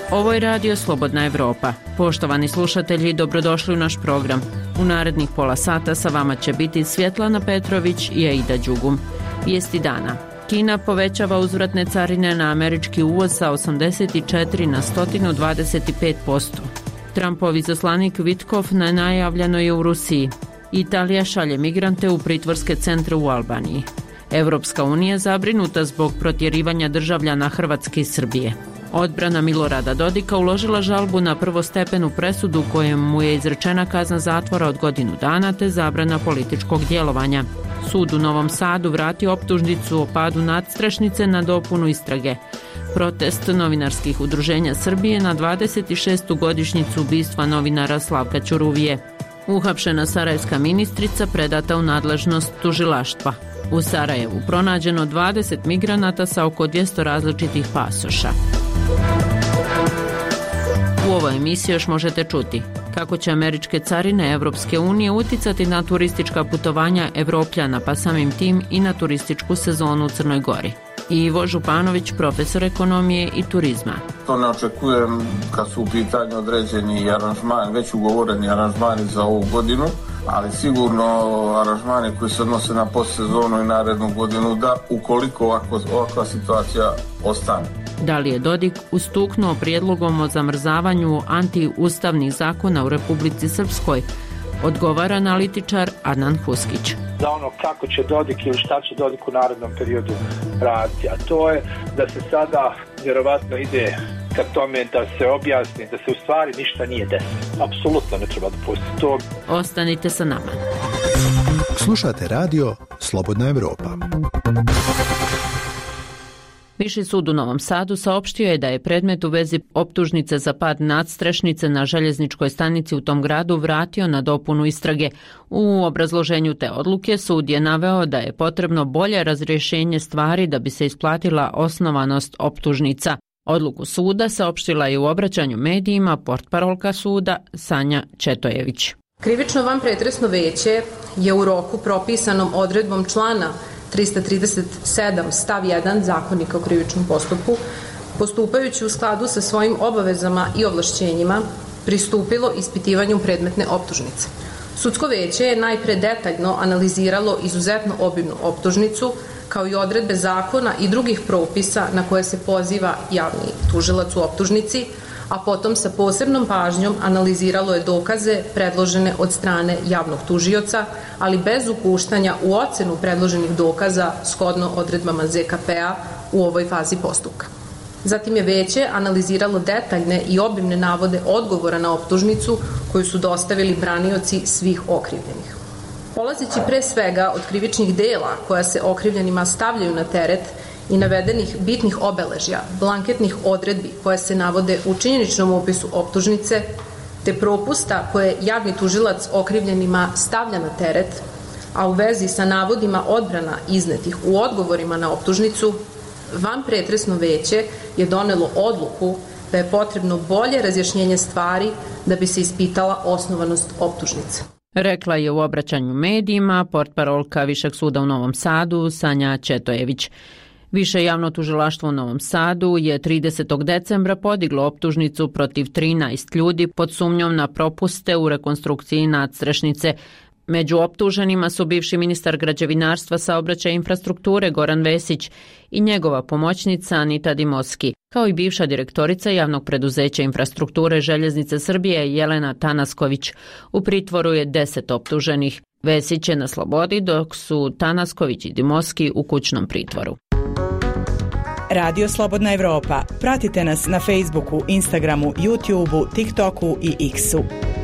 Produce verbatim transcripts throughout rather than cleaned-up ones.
Ovo je radio Slobodna Evropa. Poštovani slušatelji, dobrodošli u naš program. U narednih pola sata sa vama će biti Svjetlana Petrović i Aida Đugum. Vijesti dana. Kina povećava uzvratne carine na američki uvoz sa osamdeset četiri na sto dvadeset pet posto. Trumpov izaslanik Witkoff nenajavljeno je u Rusiji. Italija šalje migrante u pritvorske centre u Albaniji. Evropska unija zabrinuta zbog protjerivanja državljana Hrvatske i Srbije. Odbrana Milorada Dodika uložila žalbu na prvostepenu presudu kojem mu je izrečena kazna zatvora od godinu dana te zabrana političkog djelovanja. Sud u Novom Sadu vratio optužnicu o padu nadstrešnice na dopunu istrage. Protest novinarskih udruženja Srbije na dvadeset šestu godišnjicu ubistva novinara Slavka Ćuruvije. Uhapšena sarajevska ministrica predata u nadležnost tužilaštva. U Sarajevu pronađeno dvadeset migranata sa oko dvjesto različitih pasoša. U ovoj emisiji još možete čuti kako će američke carine Evropske unije uticati na turistička putovanja Evropljana, pa samim tim i na turističku sezonu u Crnoj Gori. Ivo Županović, profesor ekonomije i turizma. To ne očekujem kad su u pitanju određeni aranžmani, već ugovoreni aranžmani za ovu godinu, ali sigurno aranžmani koji se odnose na postsezonu i narednu godinu, da ukoliko ovako, ovakva situacija ostane. Da li je Dodik ustuknuo prijedlogom o zamrzavanju antiustavnih zakona u Republici Srpskoj? Odgovara analitičar Adnan Huskić. Za ono kako će Dodik ili šta će Dodik u narednom periodu raditi, a to je da se sada vjerovatno ide ka tome da se objasni da se u stvari ništa nije desilo. Apsolutno ne treba dopustiti to. Ostanite sa nama. Slušate radio Slobodna Evropa. Viši sud u Novom Sadu saopštio je da je predmet u vezi optužnice za pad nadstrešnice na željezničkoj stanici u tom gradu vratio na dopunu istrage. U obrazloženju te odluke sud je naveo da je potrebno bolje razrješenje stvari da bi se isplatila osnovanost optužnica. Odluku suda saopštila je u obraćanju medijima portparolka suda Sanja Četojević. Krivično vanpretresno veće je u roku propisanom odredbom člana trista trideset sedam stav jedan Zakonika o krivičnom postupku, postupajući u skladu sa svojim obavezama i ovlašćenjima, pristupilo ispitivanju predmetne optužnice. Sudsko veće je najpre detaljno analiziralo izuzetno obimnu optužnicu, kao i odredbe zakona i drugih propisa na koje se poziva javni tužilac u optužnici, a potom sa posebnom pažnjom analiziralo je dokaze predložene od strane javnog tužioca, ali bez upuštanja u ocenu predloženih dokaza shodno odredbama Z K P-a u ovoj fazi postupka. Zatim je veće analiziralo detaljne i obimne navode odgovora na optužnicu koju su dostavili branioci svih okrivljenih. Polazeći pre svega od krivičnih dela koja se okrivljenima stavljaju na teret i navedenih bitnih obeležja, blanketnih odredbi koje se navode u činjeničnom opisu optužnice, te propusta koje javni tužilac okrivljenima stavlja na teret, a u vezi sa navodima odbrana iznetih u odgovorima na optužnicu, vanpretresno veće je donelo odluku da je potrebno bolje razjašnjenje stvari da bi se ispitala osnovanost optužnice. Rekla je u obraćanju medijima portparolka Višeg suda u Novom Sadu Sanja Četojević. Više javno tužilaštvo u Novom Sadu je tridesetog decembra podiglo optužnicu protiv trinaest ljudi pod sumnjom na propuste u rekonstrukciji nadstrešnice. Među optuženima su bivši ministar građevinarstva, saobraćaja i infrastrukture Goran Vesić i njegova pomoćnica Anita Dimoski, kao i bivša direktorica javnog preduzeća infrastrukture Željeznice Srbije Jelena Tanasković. U pritvoru je deset optuženih. Vesić je na slobodi, dok su Tanasković i Dimoski u kućnom pritvoru. Radio Slobodna Evropa. Pratite nas na Facebooku, Instagramu, YouTubeu, TikToku i X-u.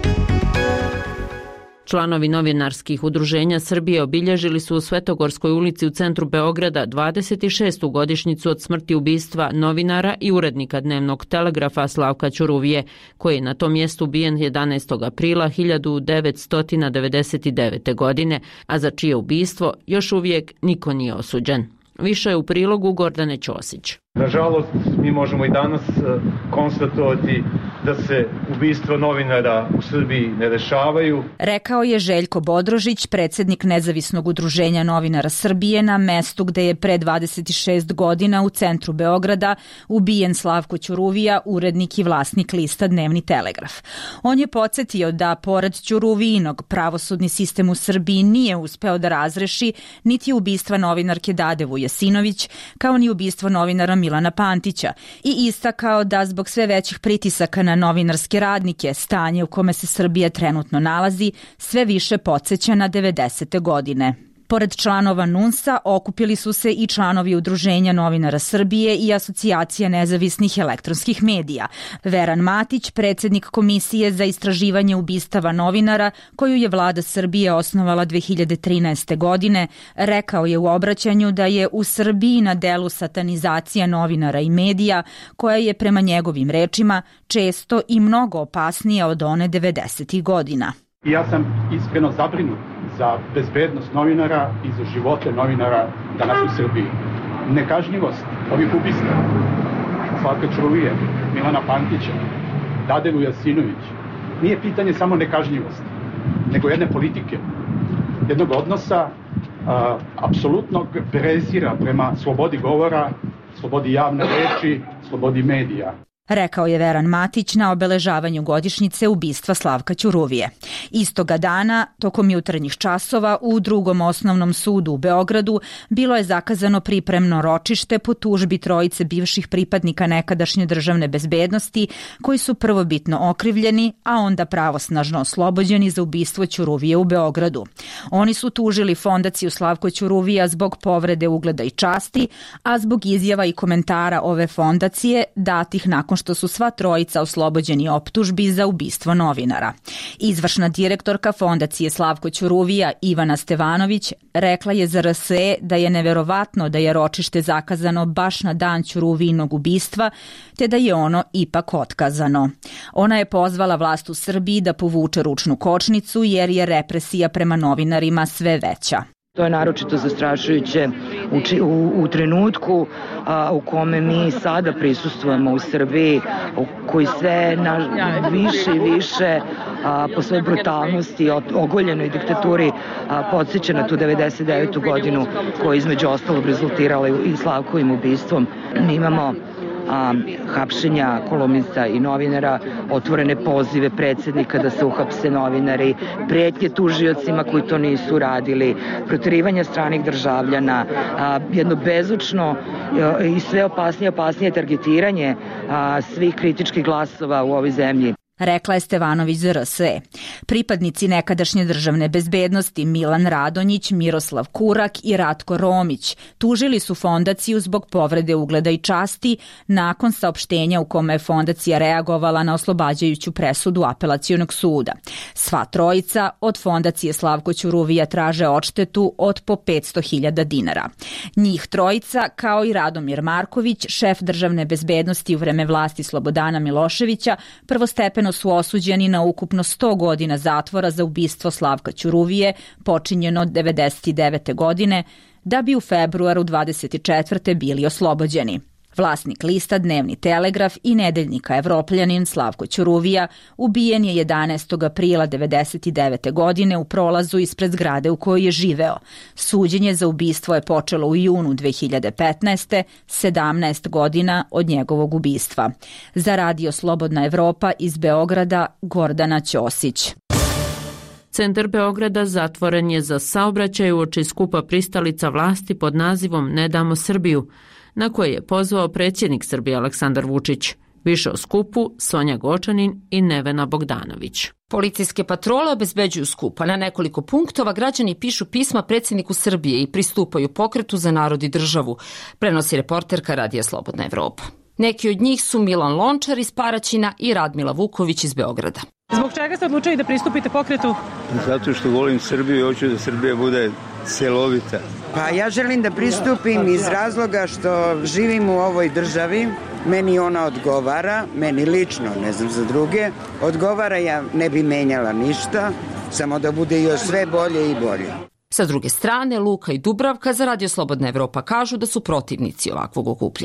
Članovi novinarskih udruženja Srbije obilježili su u Svetogorskoj ulici u centru Beograda dvadeset šestu godišnjicu od smrti ubistva novinara i urednika Dnevnog telegrafa Slavka Ćuruvije, koji je na tom mjestu ubijen jedanaestog aprila hiljadu devetsto devedeset devete. godine, a za čije ubistvo još uvijek niko nije osuđen. Više je u prilogu Gordane Ćosić. Nažalost, mi možemo i danas konstatovati da se ubistva novinara u Srbiji ne rešavaju. Rekao je Željko Bodrožić, predsednik Nezavisnog udruženja novinara Srbije, na mestu gde je pre dvadeset šest godina u centru Beograda ubijen Slavko Ćuruvija, urednik i vlasnik lista Dnevni Telegraf. On je podsjetio da, pored Ćuruvijinog, pravosudni sistem u Srbiji nije uspeo da razreši niti ubistva novinarke Dade Vujasinović, kao ni ubistvo novinara Milana Pantića, i istakao da zbog sve većih pritisaka na novinarske radnike stanje u kome se Srbija trenutno nalazi sve više podsjeća na devedesete godine. Pored članova NUNS-a okupili su se i članovi Udruženja novinara Srbije i Asocijacija nezavisnih elektronskih medija. Veran Matić, predsednik Komisije za istraživanje ubistava novinara, koju je vlada Srbije osnovala dve hiljade trinaeste. godine, rekao je u obraćanju da je u Srbiji na delu satanizacija novinara i medija, koja je prema njegovim rečima često i mnogo opasnija od one devedesetih godina. Ja sam iskreno zabrinut za bezbednost novinara i za živote novinara danas u Srbiji. Nekažnjivost ovih ubistava, Slavka Ćuruvije, Milana Pantića, Dade Vujasinović, nije pitanje samo nekažnjivosti, nego jedne politike, jednog odnosa a, apsolutnog prezira prema slobodi govora, slobodi javne reči, slobodi medija. Rekao je Veran Matić na obeležavanju godišnjice ubistva Slavka Ćuruvije. Istoga dana, tokom jutarnjih časova, u Drugom osnovnom sudu u Beogradu bilo je zakazano pripremno ročište po tužbi trojice bivših pripadnika nekadašnje državne bezbednosti, koji su prvobitno okrivljeni, a onda pravosnažno oslobođeni za ubistvo Ćuruvije u Beogradu. Oni su tužili Fondaciju Slavko Ćuruvija zbog povrede ugleda i časti, a zbog izjava i komentara ove fondacije datih nakon što su sva trojica oslobođeni optužbi za ubistvo novinara. Izvršna direktorka Fondacije Slavko Ćuruvija Ivana Stevanović rekla je za R S E da je neverovatno da je ročište zakazano baš na dan Ćuruvijinog ubistva, te da je ono ipak otkazano. Ona je pozvala vlast u Srbiji da povuče ručnu kočnicu jer je represija prema novinarima sve veća. To je naročito zastrašujuće u, u, u trenutku a, u kome mi sada prisustvujemo u Srbiji, u koji sve na, više i više a, po svojoj brutalnosti, ogoljenoj diktaturi a, podsjeća na tu devedeset devetu. godinu koja je između ostalog rezultirala i Slavkovim ubistvom. Mi imamo a, hapšenja kolumnista i novinara, otvorene pozive predsednika da se uhapse novinari, pretnje tužiocima koji to nisu radili, proterivanja stranih državljana, a, jedno bezučno a, i sve opasnije opasnije targetiranje a, svih kritičkih glasova u ovoj zemlji. Rekla je Stevanović za R S E. Pripadnici nekadašnje državne bezbednosti Milan Radonjić, Miroslav Kurak i Ratko Romić tužili su fondaciju zbog povrede ugleda i časti nakon saopštenja u kome je fondacija reagovala na oslobađajuću presudu Apelacionog suda. Sva trojica od fondacije Slavko Ćuruvija traže odštetu od po petsto hiljada dinara. Njih trojica, kao i Radomir Marković, šef državne bezbednosti u vreme vlasti Slobodana Miloševića, prvostepeno su osuđeni na ukupno sto godina zatvora za ubistvo Slavka Ćuruvije, počinjeno devedeset devete. godine, da bi u februaru dvadeset četvrte bili oslobođeni. Vlasnik lista Dnevni Telegraf i nedeljnika Evropljanin Slavko Ćuruvija ubijen je jedanaestog aprila devedeset devete. godine u prolazu ispred zgrade u kojoj je živeo. Suđenje za ubistvo je počelo u junu dve hiljade petnaeste. sedamnaest godina od njegovog ubistva. Za Radio Slobodna Evropa iz Beograda, Gordana Ćosić. Centar Beograda zatvoren je za saobraćaj uoči skupa pristalica vlasti pod nazivom Ne damo Srbiju, na koje je pozvao predsjednik Srbije Aleksandar Vučić. Više o skupu Sonja Gočanin i Nevena Bogdanović. Policijske patrole obezbeđuju skupa. Na nekoliko punktova građani pišu pisma predsjedniku Srbije i pristupaju pokretu za narod i državu, prenosi reporterka Radija Slobodna Evropa. Neki od njih su Milan Lončar iz Paraćina i Radmila Vuković iz Beograda. Zbog čega ste odlučili da pristupite pokretu? Zato što volim Srbiju i hoću da Srbija bude celovita. Pa ja želim da pristupim iz razloga što živim u ovoj državi. Meni ona odgovara, meni lično, ne znam za druge. Odgovara, ja ne bi menjala ništa, samo da bude još sve bolje i bolje. Sa druge strane, Luka i Dubravka za Radio Slobodna Evropa kažu da su protivnici ovakvog okupljanja.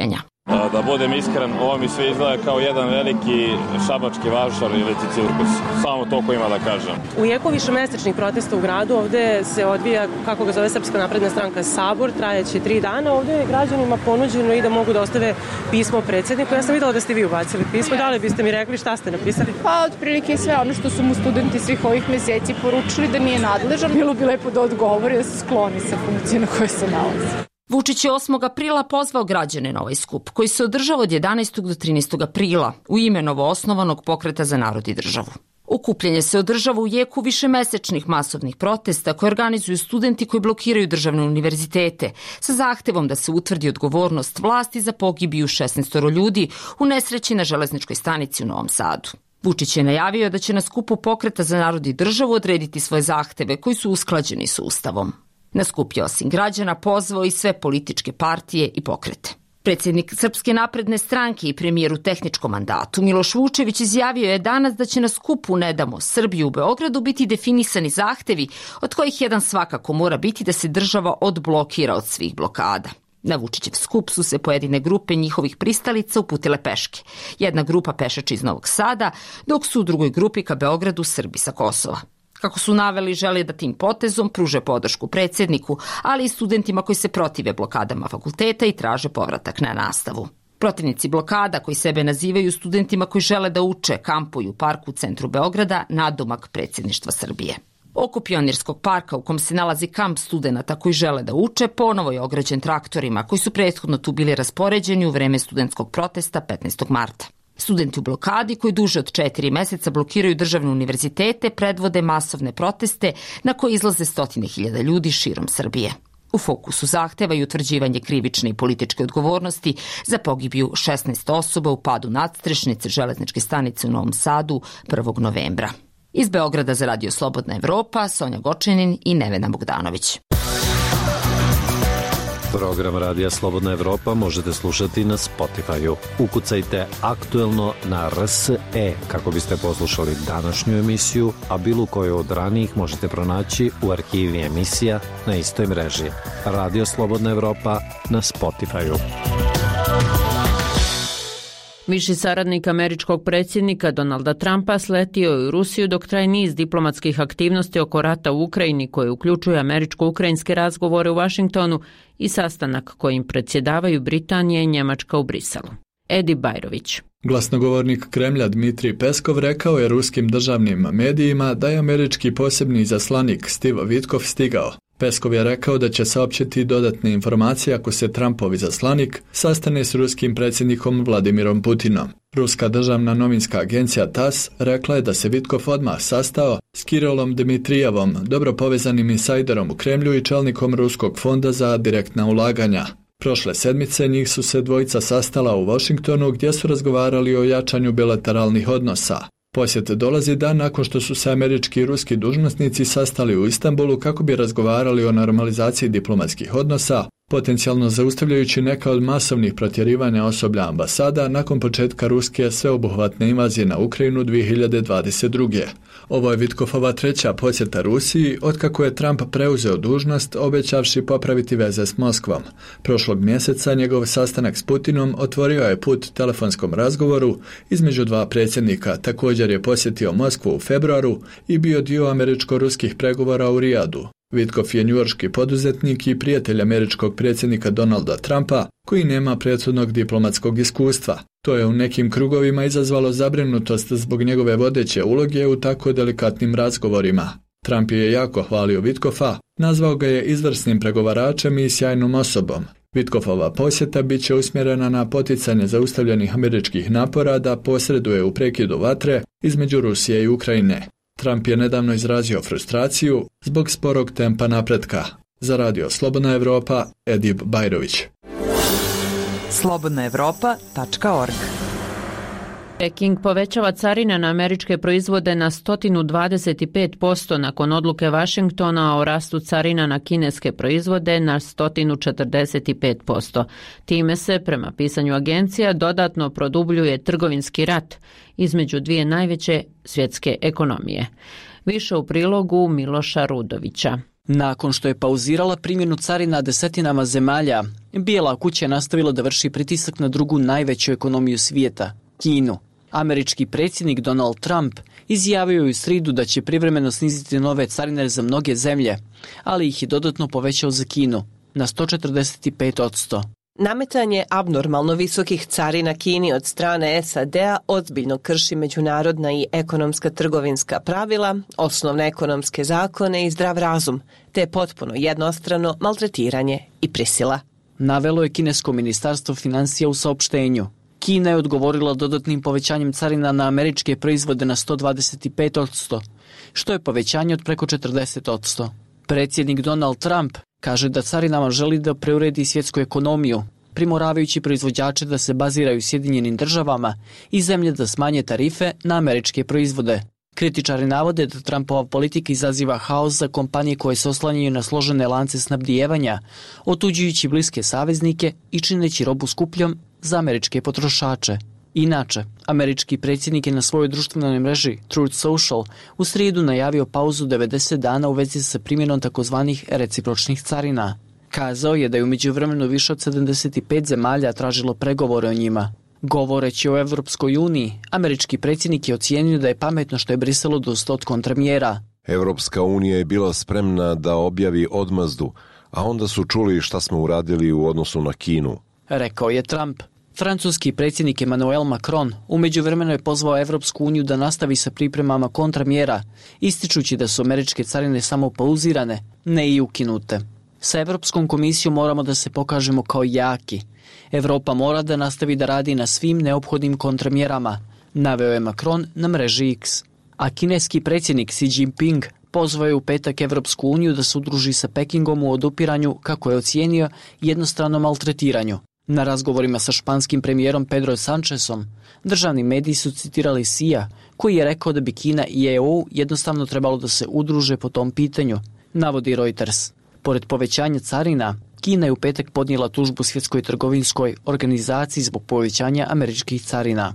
Da budem iskren, ovo mi sve izgleda kao jedan veliki šabački vašar ili cirkus. Samo toliko ima da kažem. U jeku višemesečnih protesta u gradu ovde se odvija, kako ga zove Srpska napredna stranka, sabor, trajeće tri dana. Ovde je građanima ponuđeno i da mogu da ostave pismo predsjedniku. Ja sam videla da ste vi ubacili pismo. Da li biste mi rekli šta ste napisali? Pa, otprilike sve ono što su mu studenti svih ovih meseci poručili da nije nadležan. Bilo bi lepo da odgovori, da se skloni sa funkcije na kojoj se nalazi. Vučić je osmog aprila pozvao građane na ovaj skup, koji se održava od jedanaestog do trinaestog aprila u ime novoosnovanog Pokreta za narod i državu. Okupljenje se održava u jeku višemesečnih masovnih protesta koje organizuju studenti koji blokiraju državne univerzitete sa zahtevom da se utvrdi odgovornost vlasti za pogibiju šesnaestoro ljudi u nesreći na železničkoj stanici u Novom Sadu. Vučić je najavio da će na skupu Pokreta za narod i državu odrediti svoje zahteve koji su usklađeni s Ustavom. Na skup je osim građana pozvao i sve političke partije i pokrete. Predsjednik Srpske napredne stranke i premijer u tehničkom mandatu Miloš Vučević izjavio je danas da će na skupu Ne damo Srbiju u Beogradu biti definisani zahtevi, od kojih jedan svakako mora biti da se država odblokira od svih blokada. Na Vučićev skup su se pojedine grupe njihovih pristalica uputile peške. Jedna grupa pešači iz Novog Sada, dok su u drugoj grupi ka Beogradu Srbi sa Kosova. Kako su naveli, žele da tim potezom pruže podršku predsjedniku, ali i studentima koji se protive blokadama fakulteta i traže povratak na nastavu. Protivnici blokada, koji sebe nazivaju studentima koji žele da uče, kampuju u parku u centru Beograda, nadomak predsjedništva Srbije. Oko Pionirskog parka, u kom se nalazi kamp studenata koji žele da uče, ponovo je ograđen traktorima koji su prethodno tu bili raspoređeni u vreme studentskog protesta petnaestog marta. Studenti u blokadi koji duže od četiri meseca blokiraju državne univerzitete predvode masovne proteste na koje izlaze stotine hiljada ljudi širom Srbije. U fokusu zahteva i utvrđivanje krivične i političke odgovornosti za pogibiju šesnaest osoba u padu nadstrešnice železničke stanice u Novom Sadu prvog novembra. Iz Beograda za Radio Slobodna Evropa, Sonja Gočenin i Nevena Bogdanović. Program Radija Slobodna Evropa možete slušati na Spotify-u. Ukucajte aktuelno na R S E kako biste poslušali današnju emisiju, a bilo koju od ranijih možete pronaći u arhivi emisija na istoj mreži. Radio Slobodna Evropa na Spotify-u. Viši saradnik američkog predsjednika Donalda Trumpa sletio je u Rusiju dok traje niz diplomatskih aktivnosti oko rata u Ukrajini koje uključuje američko-ukrajinske razgovore u Vašingtonu i sastanak kojim predsjedavaju Britanija i Njemačka u Briselu. Edi Bajrović. Glasnogovornik Kremlja Dmitrij Peskov rekao je ruskim državnim medijima da je američki posebni izaslanik Steve Witkoff stigao. Peskov je rekao da će saopćiti dodatne informacije ako se Trumpov izaslanik sastane s ruskim predsjednikom Vladimirom Putinom. Ruska državna novinska agencija T A S rekla je da se Vitkov odmah sastao s Kirilom Dmitrijevom, dobro povezanim insajderom u Kremlju i čelnikom Ruskog fonda za direktna ulaganja. Prošle sedmice njih su se dvojica sastala u Washingtonu gdje su razgovarali o jačanju bilateralnih odnosa. Posjet dolazi dan nakon što su se američki i ruski dužnosnici sastali u Istanbulu kako bi razgovarali o normalizaciji diplomatskih odnosa, potencijalno zaustavljajući neka od masovnih protjerivanja osoblja ambasada nakon početka ruske sveobuhvatne invazije na Ukrajinu dvije hiljade dvadeset druge. Ovo je Vitkofova treća posjeta Rusiji otkako je Trump preuzeo dužnost obećavši popraviti veze s Moskvom. Prošlog mjeseca njegov sastanak s Putinom otvorio je put telefonskom razgovoru između dva predsjednika. Također je posjetio Moskvu u februaru i bio dio američko-ruskih pregovora u Rijadu. Vitkov je njujorški poduzetnik i prijatelj američkog predsjednika Donalda Trumpa, koji nema prethodnog diplomatskog iskustva. To je u nekim krugovima izazvalo zabrinutost zbog njegove vodeće uloge u tako delikatnim razgovorima. Trump je jako hvalio Vitkova, nazvao ga je izvrsnim pregovaračem i sjajnom osobom. Vitkofova posjeta bit će usmjerena na poticanje zaustavljenih američkih napora da posreduje u prekidu vatre između Rusije i Ukrajine. Trump je nedavno izrazio frustraciju zbog sporog tempa napretka. Za Radio Slobodna Evropa, Edip Bajrović. slobodna evropa tačka org. Peking povećava carine na američke proizvode na sto dvadeset pet posto nakon odluke Vašingtona o rastu carina na kineske proizvode na sto četrdeset pet posto. Time se, prema pisanju agencija, dodatno produbljuje trgovinski rat između dvije najveće svjetske ekonomije. Više u prilogu Miloša Rudovića. Nakon što je pauzirala primjenu carina desetinama zemalja, Bijela kuća je nastavila da vrši pritisak na drugu najveću ekonomiju svijeta, Kinu. Američki predsjednik Donald Trump izjavio je u sridu da će privremeno sniziti nove carine za mnoge zemlje, ali ih je dodatno povećao za Kinu na sto četrdeset pet posto. Nametanje abnormalno visokih carina Kini od strane S A D-a ozbiljno krši međunarodna i ekonomska trgovinska pravila, osnovne ekonomske zakone i zdrav razum, te potpuno jednostrano maltretiranje i prisila. Navelo je kinesko ministarstvo financija u saopštenju. Kina je odgovorila dodatnim povećanjem carina na američke proizvode na sto dvadeset pet posto, što je povećanje od preko četrdeset posto. Predsjednik Donald Trump kaže da carinama želi da preuredi svjetsku ekonomiju, primoravajući proizvođače da se baziraju u Sjedinjenim državama i zemlje da smanje tarife na američke proizvode. Kritičari navode da Trumpova politika izaziva haos za kompanije koje se oslanjaju na složene lance snabdijevanja, otuđujući bliske saveznike i čineći robu skupljom za američke potrošače. Inače, američki predsjednik je na svojoj društvenoj mreži Truth Social u srijedu najavio pauzu devedeset dana u vezi sa primjenom takozvanih recipročnih carina. Kazao je da je u međuvremenu više od sedamdeset pet zemalja tražilo pregovore o njima. Govoreći o Evropskoj uniji, američki predsjednik je ocijenio da je pametno što je Brisel odustao od kontramjera. Evropska unija je bila spremna da objavi odmazdu, a onda su čuli šta smo uradili u odnosu na Kinu, rekao je Trump. Francuski predsjednik Emmanuel Macron u međuvremenu je pozvao Evropsku uniju da nastavi sa pripremama kontramjera, ističući da su američke carine samo pauzirane, ne i ukinute. Sa Evropskom komisijom moramo da se pokažemo kao jaki. Evropa mora da nastavi da radi na svim neophodnim kontramjerama, naveo je Macron na mreži X. A kineski predsjednik Xi Jinping pozvao je u petak Evropsku uniju da se udruži sa Pekingom u odupiranju, kako je ocijenio, jednostranom maltretiranju. Na razgovorima sa španskim premijerom Pedro Sanchezom, državni mediji su citirali Xija, koji je rekao da bi Kina i E U jednostavno trebalo da se udruže po tom pitanju, navodi Reuters. Pored povećanja carina, Kina je u petak podnijela tužbu Svjetskoj trgovinskoj organizaciji zbog povećanja američkih carina.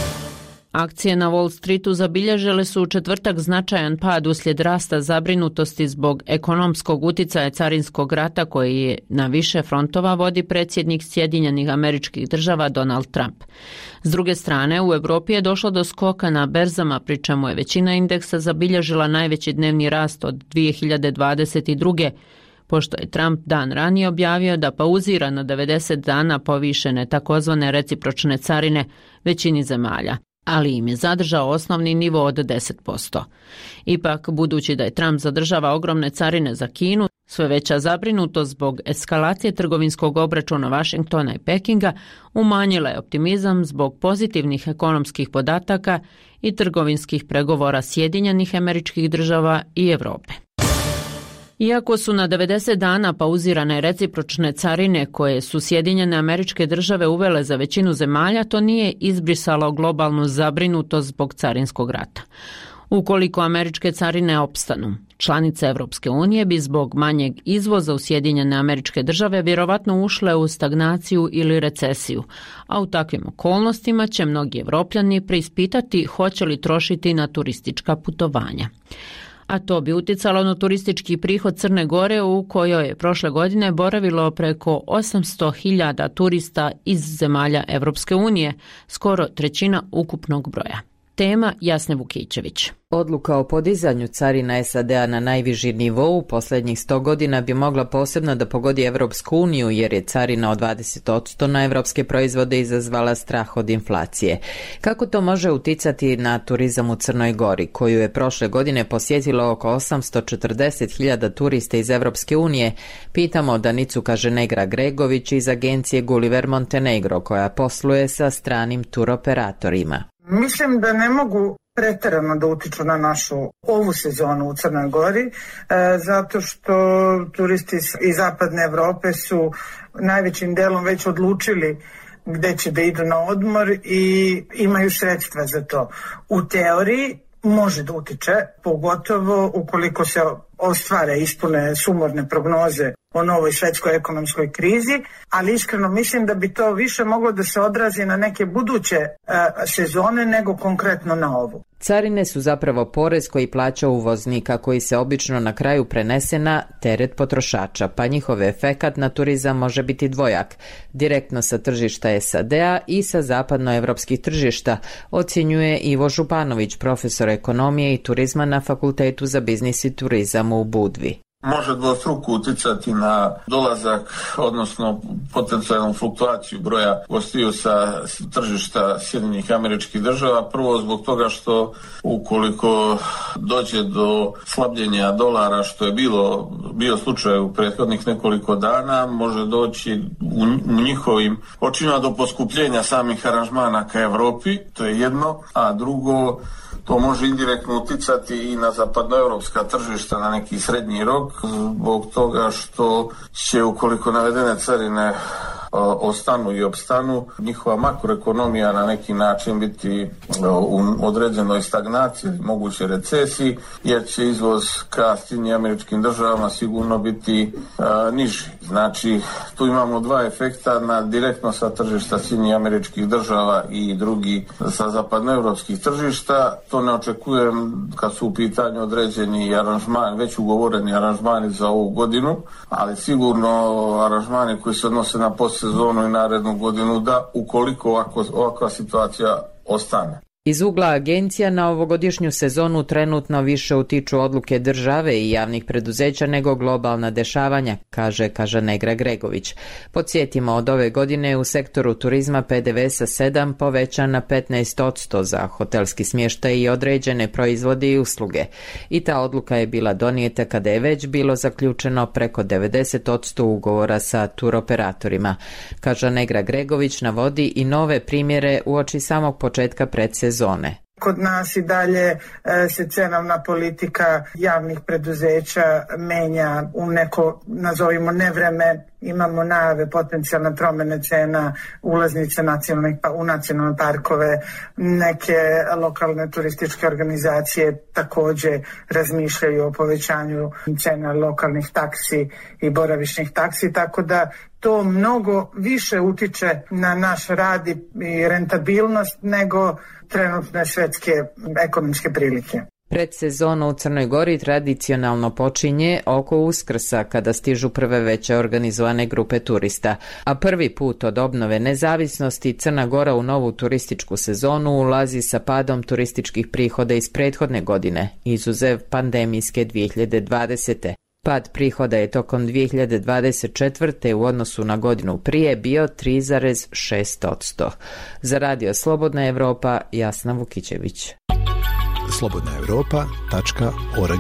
Akcije na Wall Streetu zabilježile su u četvrtak značajan pad uslijed rasta zabrinutosti zbog ekonomskog uticaja carinskog rata koji je na više frontova vodi predsjednik Sjedinjenih Američkih Država Donald Trump. S druge strane, u Europi je došlo do skoka na berzama, pri čemu je većina indeksa zabilježila najveći dnevni rast od dvije hiljade dvadeset druge pošto je Trump dan ranije objavio da pauzira na devedeset dana povišene takozvane recipročne carine većini zemalja, ali im je zadržao osnovni nivo od deset posto. Ipak, budući da je Trump zadržava ogromne carine za Kinu, sve veća zabrinutost zbog eskalacije trgovinskog obračuna Vašingtona i Pekinga umanjila je optimizam zbog pozitivnih ekonomskih podataka i trgovinskih pregovora Sjedinjenih Američkih Država i Europe. Iako su na devedeset dana pauzirane recipročne carine koje su Sjedinjene Američke Države uvele za većinu zemalja, to nije izbrisalo globalnu zabrinutost zbog carinskog rata. Ukoliko američke carine opstanu, članice Evropske unije bi zbog manjeg izvoza u Sjedinjene Američke Države vjerovatno ušle u stagnaciju ili recesiju, a u takvim okolnostima će mnogi Evropljani preispitati hoće li trošiti na turistička putovanja. A to bi uticalo na turistički prihod Crne Gore u kojoj je prošle godine boravilo preko osamsto hiljada turista iz zemalja Evropske unije, skoro trećina ukupnog broja. Tema Jasne Vukićević. Odluka o podizanju carina S A D-a na najviši nivou u posljednjih sto godina bi mogla posebno da pogodi Evropsku uniju jer je carina od dvadeset posto na evropske proizvode izazvala strah od inflacije. Kako to može uticati na turizam u Crnoj Gori, koju je prošle godine posjetilo oko osamsto četrdeset hiljada turista iz Evropske unije, pitamo Danicu Kaženegra Gregović iz agencije Gulliver Montenegro koja posluje sa stranim turoperatorima. Mislim da ne mogu pretjerano da utiču na našu ovu sezonu u Crnoj Gori, e, zato što turisti iz zapadne Evrope su najvećim delom već odlučili gde će da idu na odmor i imaju sredstva za to. U teoriji može da utiče, pogotovo ukoliko se ostvare, ispune sumorne prognoze o novoj svetskoj ekonomskoj krizi, ali iskreno mislim da bi to više moglo da se odrazi na neke buduće e, sezone nego konkretno na ovu. Carine su zapravo porez koji plaća uvoznika, koji se obično na kraju prenese na teret potrošača, pa njihov efekat na turizam može biti dvojak, direktno sa tržišta S A D-a i sa zapadnoevropskih tržišta, ocjenjuje Ivo Županović, profesor ekonomije i turizma na Fakultetu za biznis i turizam u Budvi. Može dvostruko uticati na dolazak, odnosno potencijalnu fluktuaciju broja gostiju sa tržišta Sjedinjenih Američkih Država. Prvo zbog toga što ukoliko dođe do slabljenja dolara, što je bilo bio slučaj u prethodnih nekoliko dana, može doći u, u njihovim očima do poskupljenja samih aranžmana ka Evropi, to je jedno, a drugo, to može indirektno uticati i na zapadnoevropska tržišta na neki srednji rok, zbog toga što će, ukoliko navedene carine ostanu i opstanu, njihova makroekonomija na neki način biti u određenoj stagnaciji, moguće recesiji, jer će izvoz ka Sjedinjenim Američkim Državama sigurno biti a, niži. Znači, tu imamo dva efekta, na direktno sa tržišta Sjedinjenih Američkih Država i drugi sa zapadnoevropskih tržišta. To ne očekujem kad su u pitanju određeni aranžmani, već ugovoreni aranžmani za ovu godinu, ali sigurno aranžmani koji se odnose na postsezonu i narednu godinu, da ukoliko ovako, ovakva situacija ostane. Iz ugla agencija na ovogodišnju sezonu trenutno više utiču odluke države i javnih preduzeća nego globalna dešavanja, kaže Kažanegra Gregović. Podsjetimo, od ove godine u sektoru turizma P D V sa sedam povećan na petnaest posto za hotelski smještaj i određene proizvode i usluge. I ta odluka je bila donijeta kada je već bilo zaključeno preko devedeset posto ugovora sa turoperatorima. Kažanegra Gregović navodi i nove primjere uoči samog početka predsezone. Zone. Kod nas i dalje e, se cenovna politika javnih preduzeća menja u neko, nazovimo, nevreme. Imamo najave potencijalne promjene cena ulaznice nacionalnih, pa, u nacionalne parkove. Neke lokalne turističke organizacije također razmišljaju o povećanju cena lokalnih taksi i boravišnih taksi, tako da to mnogo više utiče na naš rad i rentabilnost nego trenutne svetske ekonomske prilike. Predsezona u Crnoj Gori tradicionalno počinje oko Uskrsa, kada stižu prve veće organizovane grupe turista, a prvi put od obnove nezavisnosti Crna Gora u novu turističku sezonu ulazi sa padom turističkih prihoda iz prethodne godine, izuzev pandemijske dvije hiljade dvadesete. Pad prihoda je tokom dvije hiljade dvadeset četvrte. u odnosu na godinu prije bio tri zarez šest posto. Za Radio Slobodna Evropa, Jasna Vukićević. slobodna evropa tačka org.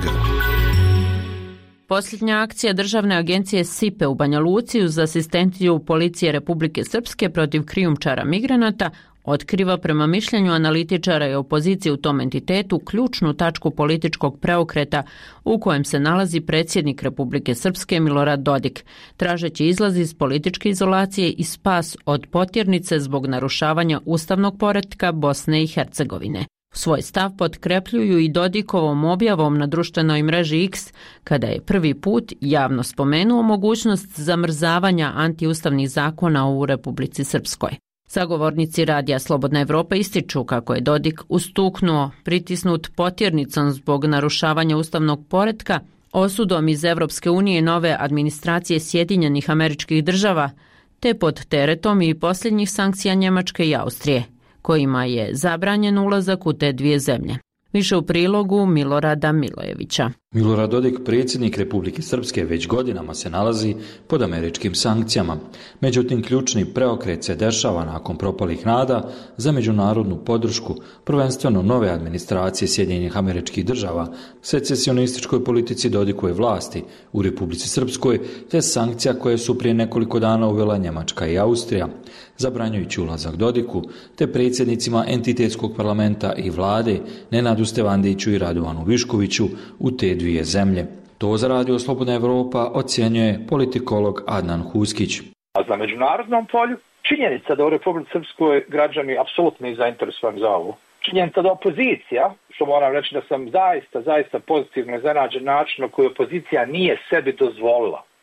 Posljednja akcija Državne agencije S I P E u Banja Luci uz asistenciju Policije Republike Srpske protiv krijumčara migranata otkriva, prema mišljenju analitičara i opozicije u tom entitetu, ključnu tačku političkog preokreta u kojem se nalazi predsjednik Republike Srpske Milorad Dodik, tražeći izlaz iz političke izolacije i spas od potjernice zbog narušavanja ustavnog poretka Bosne i Hercegovine. Svoj stav potkrepljuju i Dodikovom objavom na društvenoj mreži X, kada je prvi put javno spomenuo mogućnost zamrzavanja antiustavnih zakona u Republici Srpskoj. Sagovornici Radija Slobodna Evropa ističu kako je Dodik ustuknuo, pritisnut potjernicom zbog narušavanja ustavnog poretka, osudom iz Evropske unije nove administracije Sjedinjenih Američkih Država, te pod teretom i posljednjih sankcija Njemačke i Austrije, kojima je zabranjen ulazak u te dvije zemlje. Više u prilogu Milorada Milojevića. Milorad Dodik, predsjednik Republike Srpske, već godinama se nalazi pod američkim sankcijama. Međutim, ključni preokret se dešava nakon propalih nada za međunarodnu podršku, prvenstveno nove administracije Sjedinjenih Američkih Država, secesionističkoj politici Dodikove vlasti u Republici Srpskoj, te sankcija koje su prije nekoliko dana uvela Njemačka i Austrija, zabranjujući ulazak Dodiku, te predsjednicima entitetskog parlamenta i vlade Nenadu Stevandiću i Radovanu Viškoviću u te dvije zemlje. To za Radio Slobodna Evropa ocjenjuje politikolog Adnan Huskić. A za međunarodnom polju činjenica da u Republici Srpskoj građani apsolutno i zainteresovani za ovo. Činjenica da opozicija, što moram reći da sam zaista, zaista pozitivno iznenađen način na koji opozicija nije sebi dozvolila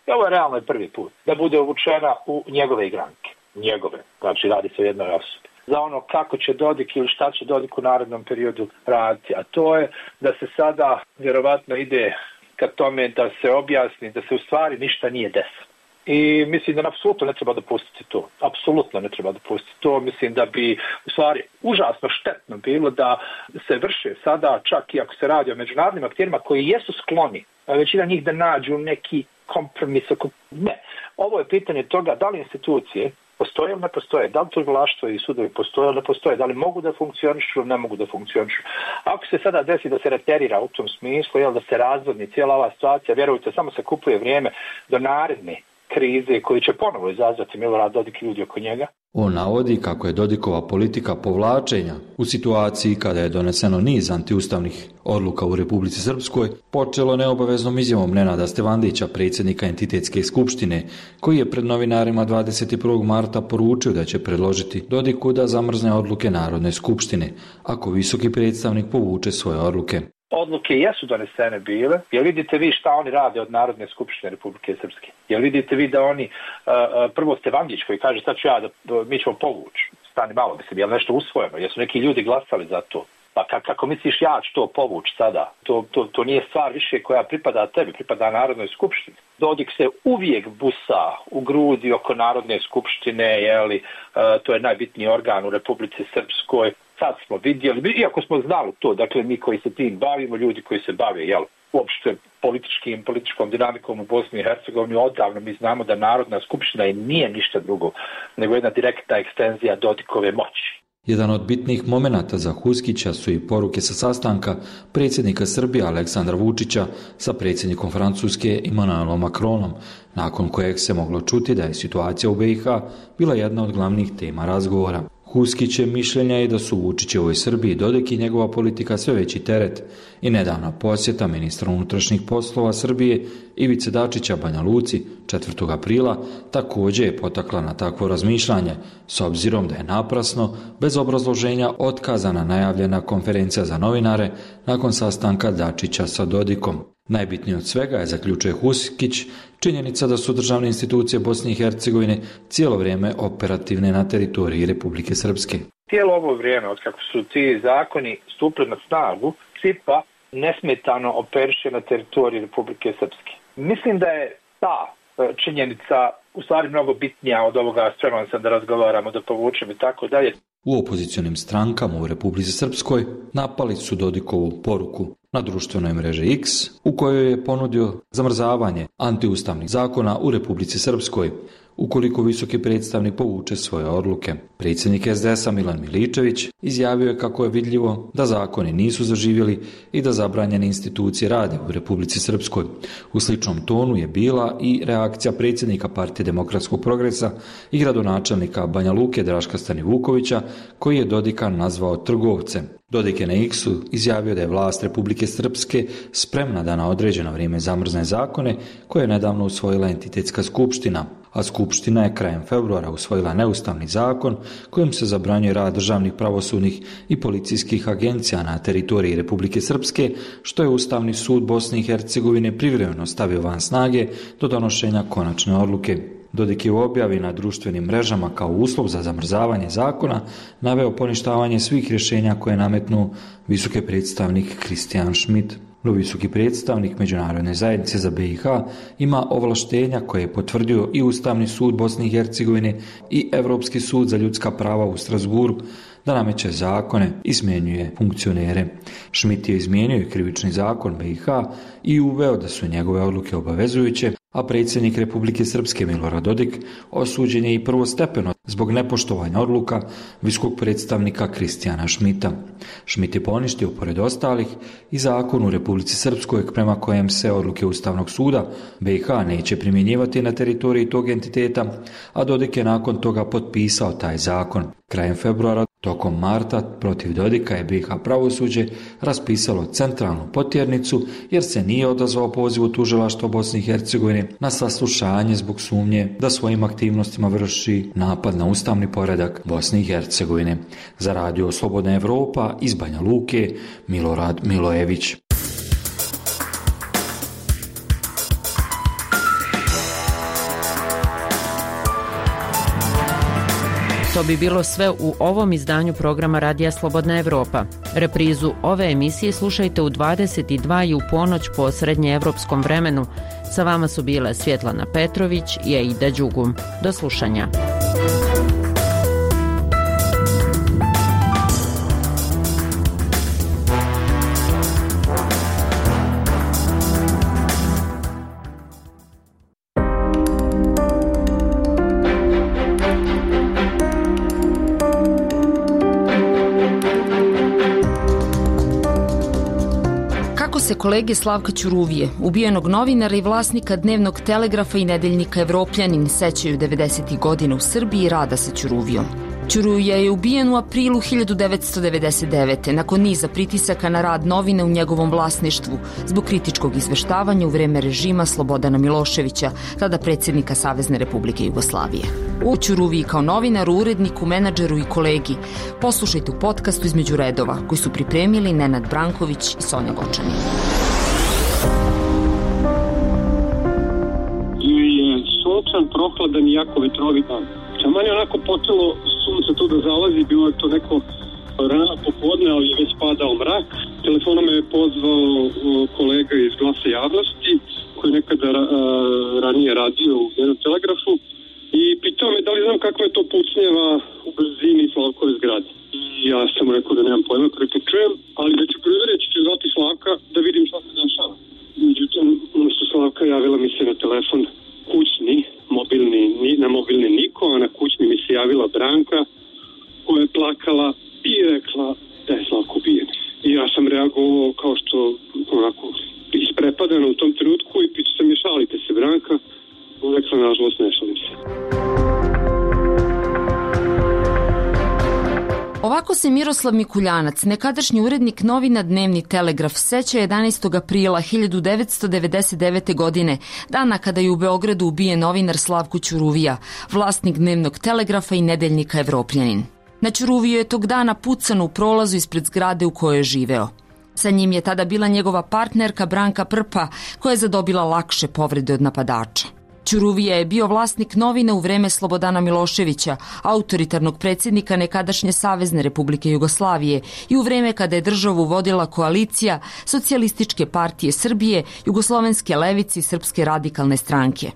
I ovo je realno prvi put da bude uvučena u njegove igranke. Njegove, znači radi se o jednoj osobi. Za ono kako će Dodik ili šta će Dodik u narednom periodu raditi. A to je da se sada vjerovatno ide ka tome da se objasni da se u stvari ništa nije desilo. I mislim da apsolutno ne treba dopustiti to. Apsolutno ne treba dopustiti to. Mislim da bi u stvari užasno štetno bilo da se vrše sada, čak i ako se radi o međunarodnim akterima koji jesu skloni, većina njih da nađu neki kompromis. Ne. Ovo je pitanje toga da li institucije postoje ili ne postoje, da li tužilaštvo i sudovi postoje ili ne postoje, da li mogu da funkcionišu ili ne mogu da funkcionišu. Ako se sada desi da se reterira u tom smislu, jel, da se razvodni cijela ova situacija, vjerujte, samo se kupuje vrijeme do naredne krize koji će ponovo izazvati Milorad Dodik i ljudi oko njega. On navodi kako je Dodikova politika povlačenja u situaciji kada je doneseno niz antiustavnih odluka u Republici Srpskoj počelo neobaveznom izjavom Nenada Stevandića, predsjednika Entitetske skupštine, koji je pred novinarima dvadeset prvog marta poručio da će predložiti Dodiku da zamrzne odluke Narodne skupštine, ako visoki predstavnik povuče svoje odluke. Odluke jesu donesene bile. Jel vidite vi šta oni rade od Narodne skupštine Republike Srpske? Jel vidite vi da oni, uh, prvo Stevandić koji kaže sad ću ja da mi ćemo povući. Stani malo, mislim, je li nešto usvojeno? Jesu neki ljudi glasali za to? Pa kako misliš ja ću to povući sada? To, to, to nije stvar više koja pripada tebi, pripada Narodnoj skupštini. Dodik se uvijek busa u grudi oko Narodne skupštine, jeli, uh, to je najbitniji organ u Republici Srpskoj. Sad smo vidjeli, iako smo znali to, dakle mi koji se tim bavimo, ljudi koji se bave, jel, uopšte političkim, političkom dinamikom u Bosni i Hercegovini, odavno mi znamo da Narodna skupština i nije ništa drugo, nego jedna direktna ekstenzija Dodikove moći. Jedan od bitnih momenata za Huskića su i poruke sa sastanka predsjednika Srbije Aleksandra Vučića sa predsjednikom Francuske Emmanuelom Macronom, nakon kojeg se moglo čuti da je situacija u B i H bila jedna od glavnih tema razgovora. Huskić je mišljenja i da su Vučićevoj Srbiji Dodik i njegova politika sve veći teret i nedavna posjeta ministra unutrašnjih poslova Srbije Ivice Dačića Banja Luci četvrtog aprila također je potakla na takvo razmišljanje, s obzirom da je naprasno, bez obrazloženja, otkazana najavljena konferencija za novinare nakon sastanka Dačića sa Dodikom. Najbitnije od svega je, zaključuje Huskić, činjenica da su državne institucije Bosne i Hercegovine cijelo vrijeme operativne na teritoriji Republike Srpske. Cijelo ovo vrijeme, od kako su ti zakoni stupili na snagu, S I P A nesmetano operiše na teritoriji Republike Srpske. Mislim da je ta činjenica u stvari mnogo bitnija od ovoga, spreman sam da razgovaramo, da povučem i tako dalje. U opozicionim strankama u Republici Srpskoj napali su Dodikovu poruku na društvenoj mreži X, u kojoj je ponudio zamrzavanje antiustavnih zakona u Republici Srpskoj, ukoliko visoki predstavnik povuče svoje odluke. Predsjednik S D S-a Milan Miličević izjavio je kako je vidljivo da zakoni nisu zaživjeli i da zabranjene institucije rade u Republici Srpskoj. U sličnom tonu je bila i reakcija predsjednika Partije demokratskog progresa i gradonačelnika Banja Luke Draška Stanivukovića, koji je Dodika nazvao trgovcem. Dodik je na X-u izjavio da je vlast Republike Srpske spremna da na određeno vrijeme zamrzne zakone koje je nedavno usvojila Entitetska skupština, a skupština je krajem februara usvojila neustavni zakon kojim se zabranjuje rad državnih, pravosudnih i policijskih agencija na teritoriji Republike Srpske, što je Ustavni sud Bosne i Hercegovine privremeno stavio van snage do donošenja konačne odluke. Dodik je u objavi na društvenim mrežama kao uslov za zamrzavanje zakona naveo poništavanje svih rješenja koje je nametnuo visoki predstavnik Christian Schmidt. No, visoki predstavnik Međunarodne zajednice za B i H ima ovlaštenja koje je potvrdio i Ustavni sud Bosne i Hercegovine i Europski sud za ljudska prava u Strasburu, da nameće zakone i smjenjuje funkcionere. Schmidt je izmijenio i krivični zakon B i H i uveo da su njegove odluke obavezujuće, a predsjednik Republike Srpske Milorad Dodik osuđen je i prvostepeno zbog nepoštovanja odluka visokog predstavnika Kristijana Schmidta. Schmidt je poništio, pored ostalih, i zakon u Republici Srpskoj prema kojem se odluke Ustavnog suda B i H neće primjenjivati na teritoriji tog entiteta, a Dodik je nakon toga potpisao taj zakon. Krajem februara, tokom marta, protiv Dodika je B i H pravosuđe raspisalo centralnu potjernicu jer se nije odazvao pozivu tužilaštva Bosne i Hercegovine na saslušanje zbog sumnje da svojim aktivnostima vrši napad na ustavni poredak Bosne i Hercegovine. Za radio Slobodna Evropa iz Banja Luke, Milorad Milojević. To bi bilo sve u ovom izdanju programa Radija Slobodna Evropa. Reprizu ove emisije slušajte u dvadeset dva i u ponoć po srednjeevropskom vremenu. Sa vama su bile Svjetlana Petrović i Aida Đugum. Do slušanja. Se kolege Slavka Ćuruvije, ubijenog novinara i vlasnika Dnevnog telegrafa i nedeljnika Evropljanin, sećaju devedesetih godina u Srbiji i rada sa Ćuruvijom. Ćuruvija je ubijen u aprilu hiljadu devetsto devedeset devete. nakon niza pritisaka na rad novine u njegovom vlasništvu zbog kritičkog izveštavanja u vreme režima Slobodana Miloševića, tada predsjednika Savezne Republike Jugoslavije. U Ćuruviji kao novinaru, uredniku, menadžeru i kolegi poslušajte u podcastu Između redova, koji su pripremili Nenad Branković i Sonja Gočanin. Sunčan, prohladan i jako vetrovit dan. Taman je onako počelo sunce tu da zalazi, bilo je to neko rano popodne, ali je već padao mrak. Telefonom me je pozvao kolega iz Glasa javnosti, koji je nekada ra, ranije radio u jednom telegrafu, i pitao me da li znam kakva je to pucnjeva u blizini Slavkove zgrade. I ja sam mu rekao da nemam pojma, prvi put čujem, ali da ću provjeriti, ću zvati Slavka da vidim šta se dešava. Međutim, umjesto Slavka javila mi se na telefon kućni, mobilni, na mobilni niko, a na kućni mi se javila Branka, koja je plakala i rekla da je Slavko ubijen. I ja sam reagovao kao što onako isprepadano u tom trenutku i pitao sam je, šalite se Branka? Rekla, nažalost, ne šalim se. Ovako se Miroslav Mikuljanac, nekadašnji urednik novina Dnevni telegraf, seća jedanaestog aprila hiljadu devetsto devedeset devete. godine, dana kada je u Beogradu ubijen novinar Slavko Ćuruvija, vlasnik Dnevnog telegrafa i nedeljnika Evropljanin. Na Ćuruviju je tog dana pucano u prolazu ispred zgrade u kojoj je živeo. Sa njim je tada bila njegova partnerka Branka Prpa, koja je zadobila lakše povrede od napadača. Ćuruvija je bio vlasnik novine u vreme Slobodana Miloševića, autoritarnog predsjednika nekadašnje Savezne Republike Jugoslavije, i u vreme kada je državu vodila koalicija Socijalističke partije Srbije, Jugoslovenske levice i Srpske radikalne stranke.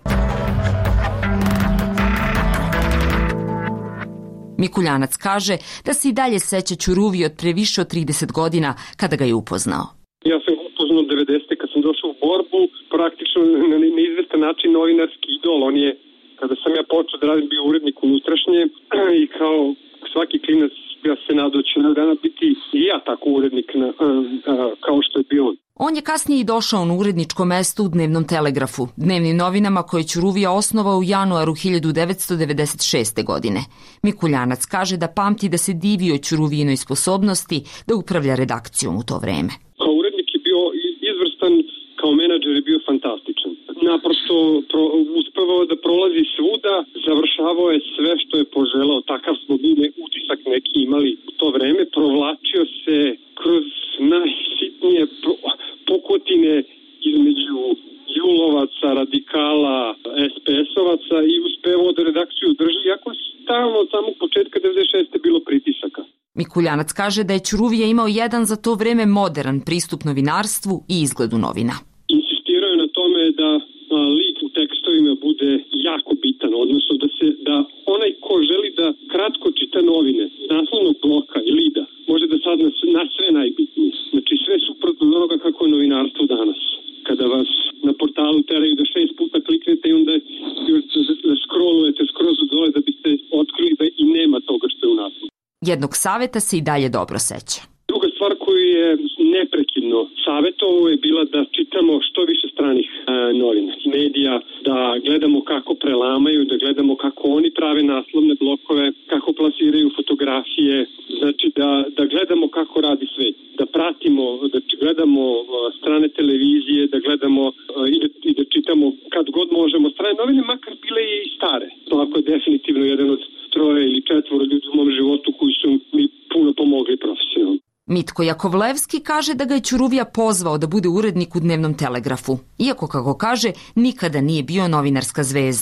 Mikuljanac kaže da se i dalje seća Ćuruvije od pre više od trideset godina kada ga je upoznao. Ja sam upoznao devedesete kad sam došao u borbu, praktično na neizvestan način novinarski idol. On je, kada sam ja počeo da radim, bio urednik unutrašnje i kao svaki klinac ja se nadao će na dana biti i ja tako urednik na, a, a, kao što je bio on. On je kasnije i došao na uredničko mesto u Dnevnom telegrafu, dnevnim novinama koje Ćuruvija osnovao u januaru hiljadu devetsto devedeset šeste. godine. Mikuljanac kaže da pamti da se divio Ćuruvijinoj sposobnosti da upravlja redakcijom u to vreme. Kao urednik je bio izvrstan, kao menadžer je bio fantastičan. Naprosto pro, uspevao da prolazi svuda, završavao je sve što je poželao, takav smo bili utisak neki imali u to vreme, provlačio se kroz najsitnije pukotine između julovaca, radikala, es pe es-ovaca i uspevao da redakciju drži, iako stalno od samog početka devedeset šeste. bilo pritisaka. Mikuljanac kaže da je Ćuruvija imao jedan za to vreme modern pristup novinarstvu i izgledu novina. Insistirao je na tome da lik u tekstovima bude jako bitan, odnosno da se da onaj ko želi da kratko čita novine iz naslovnog bloka i lida može da sad na, na sve najbitnije. Znači sve suprotno od onoga kako je novinarstvo danas. Kada vas na portalu teraju da šest puta kliknete i onda da scrollujete skroz u dole da biste otkrili da i nema toga što je u naslovu. Jednog saveta se i dalje dobro seća. Druga stvar koju je neprekidno savjetovao je bila da čitamo što više stranih e, novina, medija, da gledamo kako prelamaju, da gledamo kako oni prave naslovne blokove, kako plasiraju fotografije, znači da, da gledamo kako radi svet, da pratimo, da gledamo strane televizije, da gledamo e, i, da, i da čitamo kad god možemo strane novine, makar bile i stare. To ako je definitivno jedan od troje ili četvoro ljudi u mom životu koji su mi puno pomogli profesionalno. Mitko Jakovlevski kaže da ga je Ćuruvija pozvao da bude urednik u Dnevnom telegrafu, iako, kako kaže, nikada nije bio novinarska zvezda.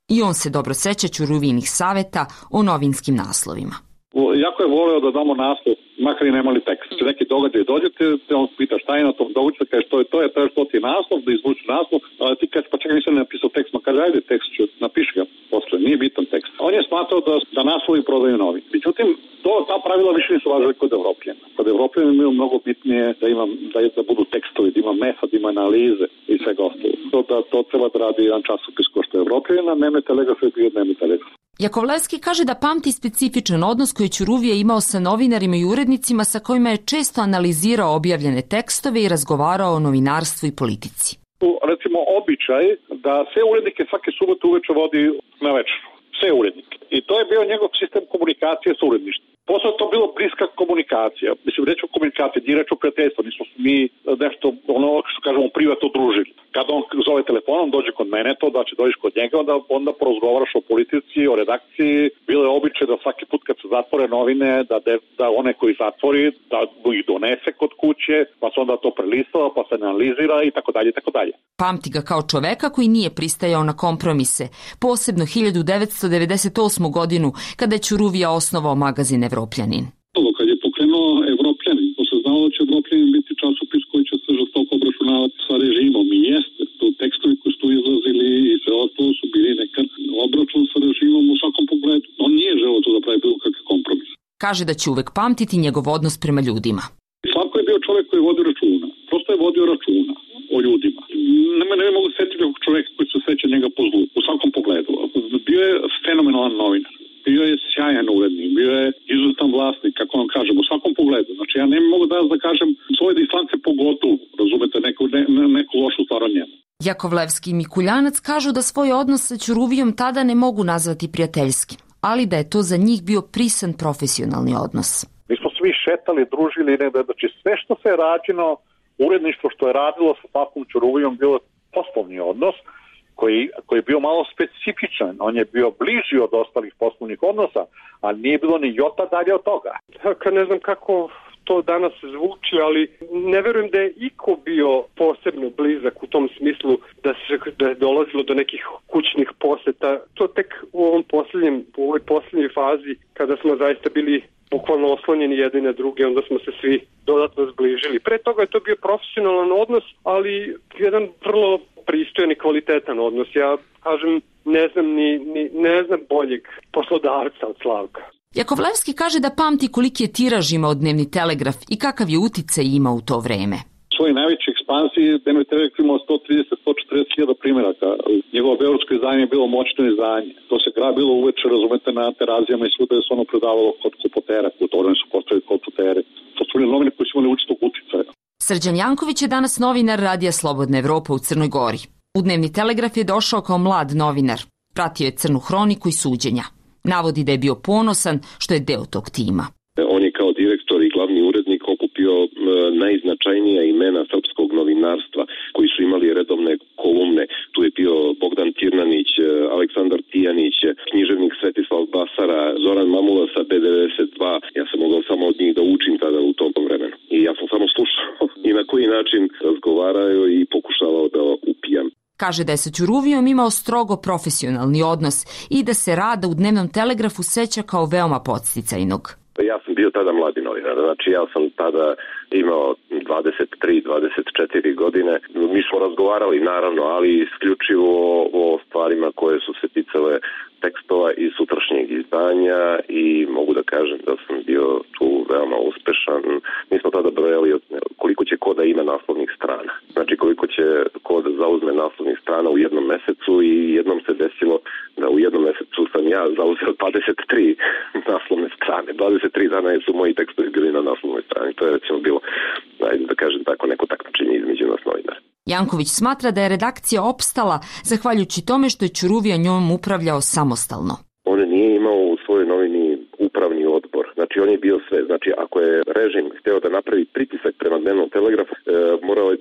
I on se dobro seća Ćuruvijinih saveta o novinskim naslovima. Jako je voleo da damo naslov, makar i nemali tekst. Neki događaj dođete, te on pita šta je na tom događaju, kaže što je to, je to je što ti je naslov, da izvuči naslov, a ti kaže pa čekaj nisam napisao tekst, ma kaže ajde tekst ću, napiši ga posle, nije bitan tekst. On je smatrao da, da naslovi prodaju novi. Međutim, to, ta pravila više nisu važili kod Evropljena. Kod Evropljena imaju mnogo bitnije da, ima, da, da budu tekstovi, da ima metod, da ima analize i svega ostalo. To, da, to treba da radi jedan časopis ko što je Evropljena, Dnevni telegraf je bio Dnevni telegraf. Jakovlevski kaže da pamti specifičan odnos koji Ćuruvija imao sa novinarima i urednicima sa kojima je često analizirao objavljene tekstove i razgovarao o novinarstvu i politici. Recimo običaj da sve urednike svake subote uveče vodi na večeru. Sve urednike. I to je bio njegov sistem komunikacije sa uredništvom. Posle to bilo bliska komunikacija. Mislim, reč o komunikaciji, nije reč o prijateljstvu. Nismo mi nešto, ono što kažemo, privatno družili. Kada on zove telefonom, dođe kod mene, to da će dođeš kod njega, onda, onda porozgovaraš o politici, o redakciji. Bilo je običaj da svaki put kad se zatvore novine, da, de, da one koji zatvori, da ih donese kod kuće, pa se onda to prelistava, pa se analizira i tako dalje, i tako dalje. Pamti ga kao čoveka koji nije pristajao na kompromise, posebno hiljadu devetsto devedeset osmu godinu, kada je Ćuruvija osnovao magazin Evropljanin. Kad je pokrenuo Evropljanin, to se znalo da će Evropljanin biti časopis koji će se žestoko obračunavati sa režimom i jeste. To tekstovi koji su izlazili i sve ostalo su bili nekad obračun sa režimom u svakom pogledu. On nije želeo to da pravi bilo kakve kompromis. Kaže da će uvek pamtiti njegov odnos prema ljudima. Slavko je bio čovjek koji je vodio računa. Prosto je vodio računa o ljudima. Ne, ne mogu setiti nekog čovjeka koji se seća njega po zlu, u svakom pogledu. Bio je fenomenalan novinar. Bio je sjajan urednik, bio je izuzetan vlasnik, kako vam kažem, u svakom pogledu. Znači, ja ne mogu danas da kažem svoje distance pogotovo, razumete, neku, ne, neku lošu stvar o njemu. Jakovlevski i Mikuljanac kažu da svoj odnos sa Ćuruvijom tada ne mogu nazvati prijateljskim, ali da je to za njih bio prisan profesionalni odnos. Mi smo svi šetali, družili, ne, znači sve što se je rađeno, uredništvo što je radilo sa takvom Ćuruvijom bilo poslovni odnos, Koji, koji je bio malo specifičan. On je bio bliži od ostalih poslovnih odnosa, a nije bilo ni jota dalje od toga. Kad ne znam kako to danas zvuči, ali ne verujem da je iko bio posebno blizak u tom smislu da se da je dolazilo do nekih kućnih poseta. To tek u ovom posljednjem, u ovoj posljednjoj fazi, kada smo zaista bili bukvalno oslonjeni jedni na druge, onda smo se svi dodatno zbližili. Pre toga je to bio profesionalan odnos, ali jedan vrlo pristojan i kvalitetan odnos. Ja kažem, ne znam ni, ni ne znam boljeg poslodavca od Slavka. Jakovlevski kaže da pamti koliki je tiraž imao Dnevni telegraf i kakav je uticaj imao u to vreme. U svojoj najvećoj ekspansiji Dnevni telegraf imao sto trideset do sto četrdeset hiljada primjeraka. Njegovo beogradsko izdanje je bilo moćno izdanje. To se grabilo uveče, razumete, na terazijama i svuda je se ono predavalo kod kupotera. Kutorne su postavili kod kupotere. To su bili novine koji su imali učitog uticaja. Srđan Janković je danas novinar Radija Slobodna Evropa u Crnoj Gori. U Dnevni telegraf je došao kao mlad novinar. Pratio je crnu hroniku i suđenja. Navodi da je bio ponosan što je deo tog tima. On je kao direktor i glavni urednik okupio najznačajnija imena srpskog novinarstva koji su imali redovne kolumne. Tu je bio Bogdan Tirnanić, Aleksandar Tijanić, književnik Svetislav Basara, Zoran Mamula sa B devedeset dva. Ja sam mogao samo od njih da učim tada u tom vremenu. I ja sam samo slušao i na koji način razgovarao i pokušavao da upijam. Kaže da je sa Ćuruvijom imao strogo profesionalni odnos i da se rada u Dnevnom telegrafu seća kao veoma podsticajnog. Ja sam bio tada mladi novinar, znači ja sam tada imao dvadeset tri dvadeset četiri godine. Mi smo razgovarali naravno, ali isključivo o stvarima koje su se ticale tekstova iz sutrašnjeg izdanja i mogu da kažem da sam bio tu veoma uspešan. Mi smo tada brojali koliko će ko da ima naslovnih strana. Znači koliko će ko da zauzme naslovnih strana u jednom mesecu i jednom se desilo da u jednom mesecu sam ja zauzeo dvadeset tri naslovne strane. dvadeset tri dana su moji tekstovi bili na naslovnoj strani. To je recimo bilo, ajde da kažem tako, neko takmičenje između nas novinara. Janković smatra da je redakcija opstala zahvaljujući tome što je Ćuruvija njom upravljao samostalno. On nije imao u svojoj novini upravni odbor. Znači on je bio sve. Znači ako je režim hteo da napravi pritisak prema Dnevnom telegrafu, e, morao je da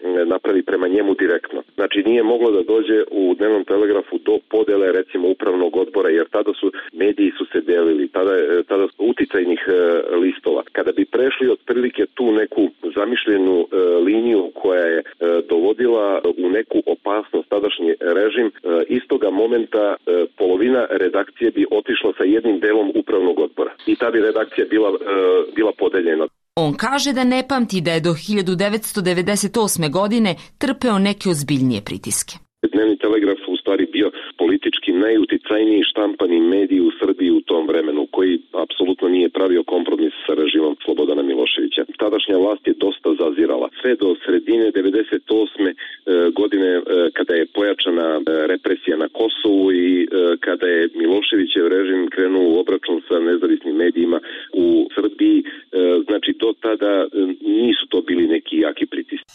napravi prema njemu direktno. Znači nije moglo da dođe u Dnevnom telegrafu do podele recimo upravnog odbora, jer tada su mediji su se delili, tada, tada su uticajnih listova. Kada bi prešli otprilike tu neku zamišljenu liniju koja je dovodila u neku opasnost tadašnji režim, istoga momenta polovina redakcije bi otišla sa jednim delom upravnog odbora i ta bi redakcija bila, bila podeljena. On kaže da ne pamti da je do hiljadu devetsto devedeset osme. godine trpeo neke ozbiljnije pritiske. Dnevni telegraf u stvari bio politički najuticajniji štampani medij u Srbiji u tom vremenu, koji apsolutno nije pravio kompromis sa režimom Slobodana Miloševića. Tadašnja vlast je dosta zazirala. Sve do sredine devedeset osme. godine kada je pojačana represija na Kosovu i kada je Miloševićev režim krenuo u obračun sa nezavisnim medijima u Srbiji, znači do tada nisu to bili neki jaki pritisci.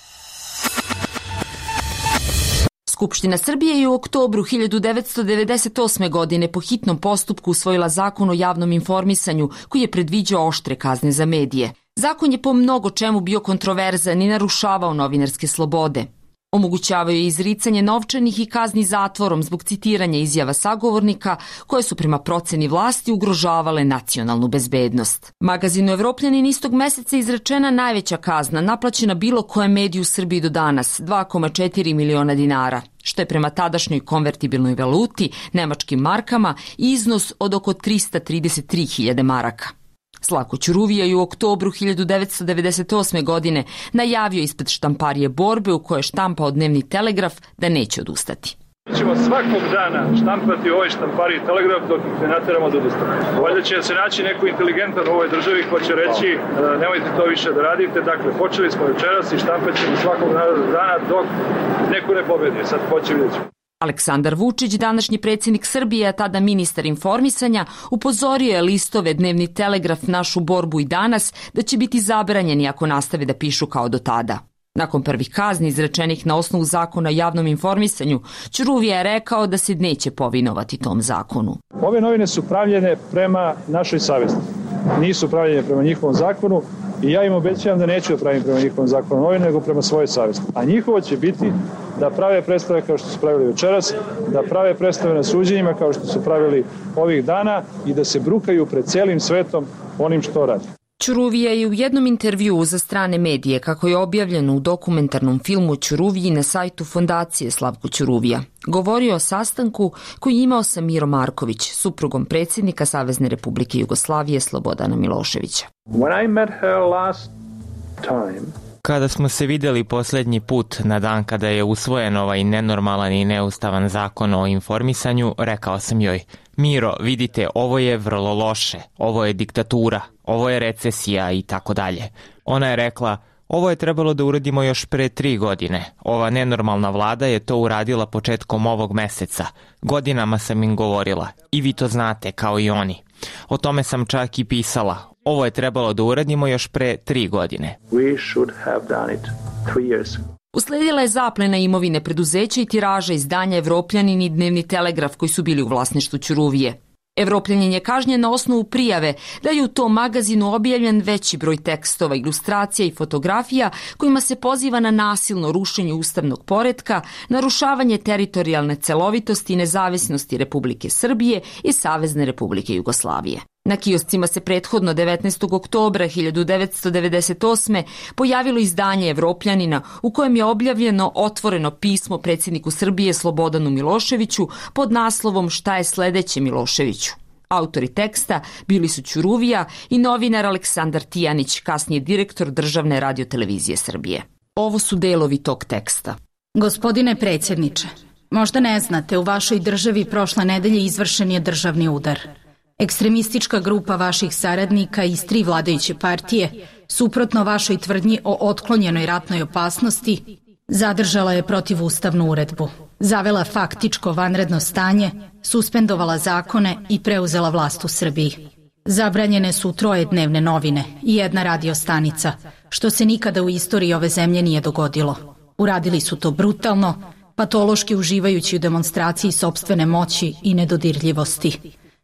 Skupština Srbije je u oktobru hiljadu devetsto devedeset osme. godine po hitnom postupku usvojila zakon o javnom informisanju koji je predviđao oštre kazne za medije. Zakon je po mnogo čemu bio kontroverzan i narušavao novinarske slobode. Omogućavaju je izricanje novčanih i kazni zatvorom zbog citiranja izjava sagovornika koje su prema proceni vlasti ugrožavale nacionalnu bezbednost. Magazinu Evropljanin istog meseca izrečena najveća kazna naplaćena bilo kojem mediju u Srbiji do danas, dva zarez četiri miliona dinara, što je prema tadašnjoj konvertibilnoj valuti, nemačkim markama, iznos od oko trista trideset tri hiljade maraka. Slavko Ćuruvija je u oktobru hiljadu devetsto devedeset osme. godine najavio ispred štamparije Borbe u kojoj je štampao Dnevni telegraf da neće odustati. Mi ćemo svakog dana štampati u ovoj štampariji Telegraf dok ih ne nateramo da odustane. Valjda će se naći neko inteligentan u ovoj državi ko će reći nemojte to više da radite. Dakle, počeli smo večeras i štampat ćemo svakog dana dok neko ne pobedi. Sad hoće vidjeti. Aleksandar Vučić, današnji predsjednik Srbije, a tada ministar informisanja, upozorio je listove Dnevni telegraf, Našu borbu i Danas da će biti zabranjeni ako nastave da pišu kao do tada. Nakon prvih kazni izrečenih na osnovu zakona o javnom informisanju, Ćuruvija je rekao da se neće povinovati tom zakonu. Ove novine su pravljene prema našoj savesti. Nisu pravljene prema njihovom zakonu i ja im obećavam da neću da pravim prema njihovom zakonu novine, nego prema svojoj savesti. A njihovo će biti da prave predstave kao što su pravili večeras, da prave predstave na suđenjima kao što su pravili ovih dana i da se brukaju pred celim svetom onim što radi. Ćuruvija je u jednom intervjuu za strane medije, kako je objavljeno u dokumentarnom filmu Ćuruviji na sajtu Fondacije Slavko Ćuruvija, govorio o sastanku koji je imao sa Mirom Marković, suprugom predsjednika Savezne Republike Jugoslavije Slobodana Miloševića. When I met her last time, Kada smo se videli posljednji put na dan kada je usvojen ovaj nenormalan i neustavan zakon o informisanju, rekao sam joj: Miro, vidite, ovo je vrlo loše, ovo je diktatura, ovo je recesija i tako dalje. Ona je rekla: ovo je trebalo da uradimo još pre tri godine. Ova nenormalna vlada je to uradila početkom ovog meseca. Godinama sam im govorila. I vi to znate, kao i oni. O tome sam čak i pisala. Ovo je trebalo da uradimo još pre tri godine. We should have done it three years ago. Usledila je zaplena imovine preduzeća i tiraža izdanja Evropljanin i Dnevni telegraf koji su bili u vlasništvu Ćuruvije. Evropljanin je kažnjen na osnovu prijave da je u tom magazinu objavljen veći broj tekstova, ilustracija i fotografija kojima se poziva na nasilno rušenje ustavnog poretka, narušavanje teritorijalne celovitosti i nezavisnosti Republike Srbije i Savezne Republike Jugoslavije. Na kioscima se prethodno devetnaestog oktobra hiljadu devetsto devedeset osme. pojavilo izdanje Evropljanina u kojem je objavljeno otvoreno pismo predsjedniku Srbije Slobodanu Miloševiću pod naslovom Šta je sledeće Miloševiću. Autori teksta bili su Ćuruvija i novinar Aleksandar Tijanić, kasnije direktor Državne radiotelevizije Srbije. Ovo su delovi tog teksta. Gospodine predsjedniče, možda ne znate, u vašoj državi prošle nedelje izvršen je državni udar. Ekstremistička grupa vaših saradnika iz tri vladajuće partije, suprotno vašoj tvrdnji o otklonjenoj ratnoj opasnosti, zadržala je protivustavnu uredbu, zavela faktičko vanredno stanje, suspendovala zakone i preuzela vlast u Srbiji. Zabranjene su troje dnevne novine i jedna radio stanica, što se nikada u istoriji ove zemlje nije dogodilo. Uradili su to brutalno, patološki uživajući u demonstraciji sopstvene moći i nedodirljivosti.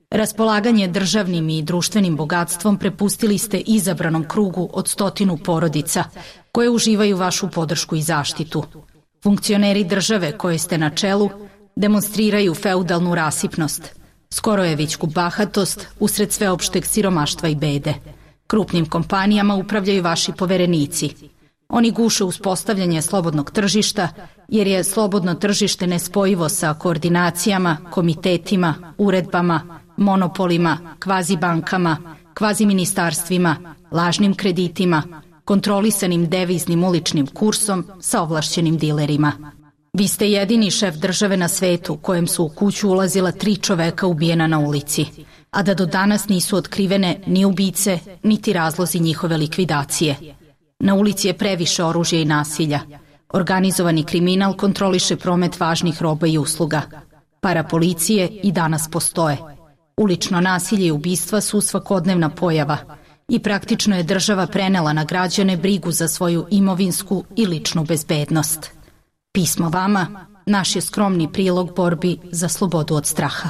Raspolaganje državnim i društvenim bogatstvom prepustili ste izabranom krugu od stotinu porodica koje uživaju vašu podršku i zaštitu. Funkcioneri države koje ste na čelu demonstriraju feudalnu rasipnost, skorojevićku bahatost usred sveopšteg siromaštva i bede. Krupnim kompanijama upravljaju vaši poverenici. Oni guše uspostavljanje slobodnog tržišta, jer je slobodno tržište nespojivo sa koordinacijama, komitetima, uredbama, monopolima, kvazibankama, kvaziministarstvima, lažnim kreditima, kontrolisanim deviznim uličnim kursom sa ovlašćenim dilerima. Vi ste jedini šef države na svetu kojem su u kuću ulazila tri čoveka ubijena na ulici, a da do danas nisu otkrivene ni ubice, niti razlozi njihove likvidacije. Na ulici je previše oružja i nasilja. Organizovani kriminal kontroliše promet važnih roba i usluga. Parapolicije i danas postoje. Ulično nasilje i ubistva su svakodnevna pojava i praktično je država prenela na građane brigu za svoju imovinsku i ličnu bezbednost. Pismo vama, naš je skromni prilog borbi za slobodu od straha.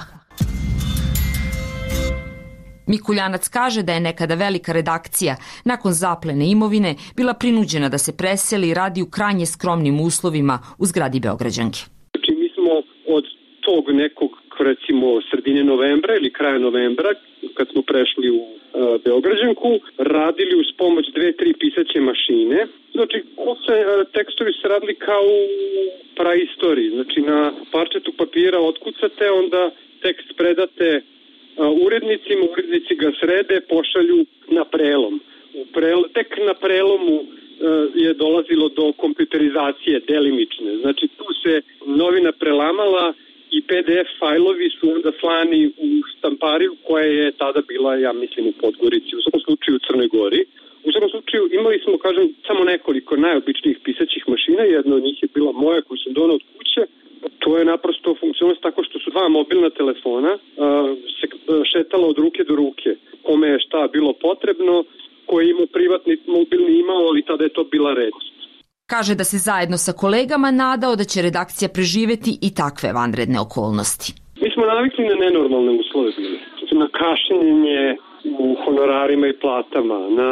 Mikuljanac kaže da je nekada velika redakcija nakon zaplene imovine bila prinuđena da se preseli i radi u krajnje skromnim uslovima u zgradi Beograđanke. Znači mi smo od tog nekog recimo sredine novembra ili kraja novembra kad smo prešli u uh, Beograđanku radili uz pomoć dve, tri pisaće mašine. Znači se, uh, tekstovi se radili kao u praistoriji. Znači na parčetu papira otkucate, onda tekst predate urednicima, urednici ga srede, pošalju na prelom. U prel, tek na prelomu e, je dolazilo do kompjuterizacije delimične. Znači tu se novina prelamala i P D F fajlovi su onda slani u štampariju koja je tada bila, ja mislim, u Podgorici, u svakom slučaju u Crnoj Gori. U svakom slučaju imali smo, kažem, samo nekoliko najobičnijih pisaćih mašina, jedna od njih je bila moja koju sam donao od kuće. To je naprosto funkcionalnost tako što su dva mobilna telefona uh, se šetala od ruke do ruke. Kome je šta bilo potrebno, ko je imao privatni mobilni imao, ali tada je to bila redkost. Kaže da se zajedno sa kolegama nadao da će redakcija preživeti i takve vanredne okolnosti. Mi smo navikli na nenormalne uslove bili. Na kašenjenje u honorarima i platama, na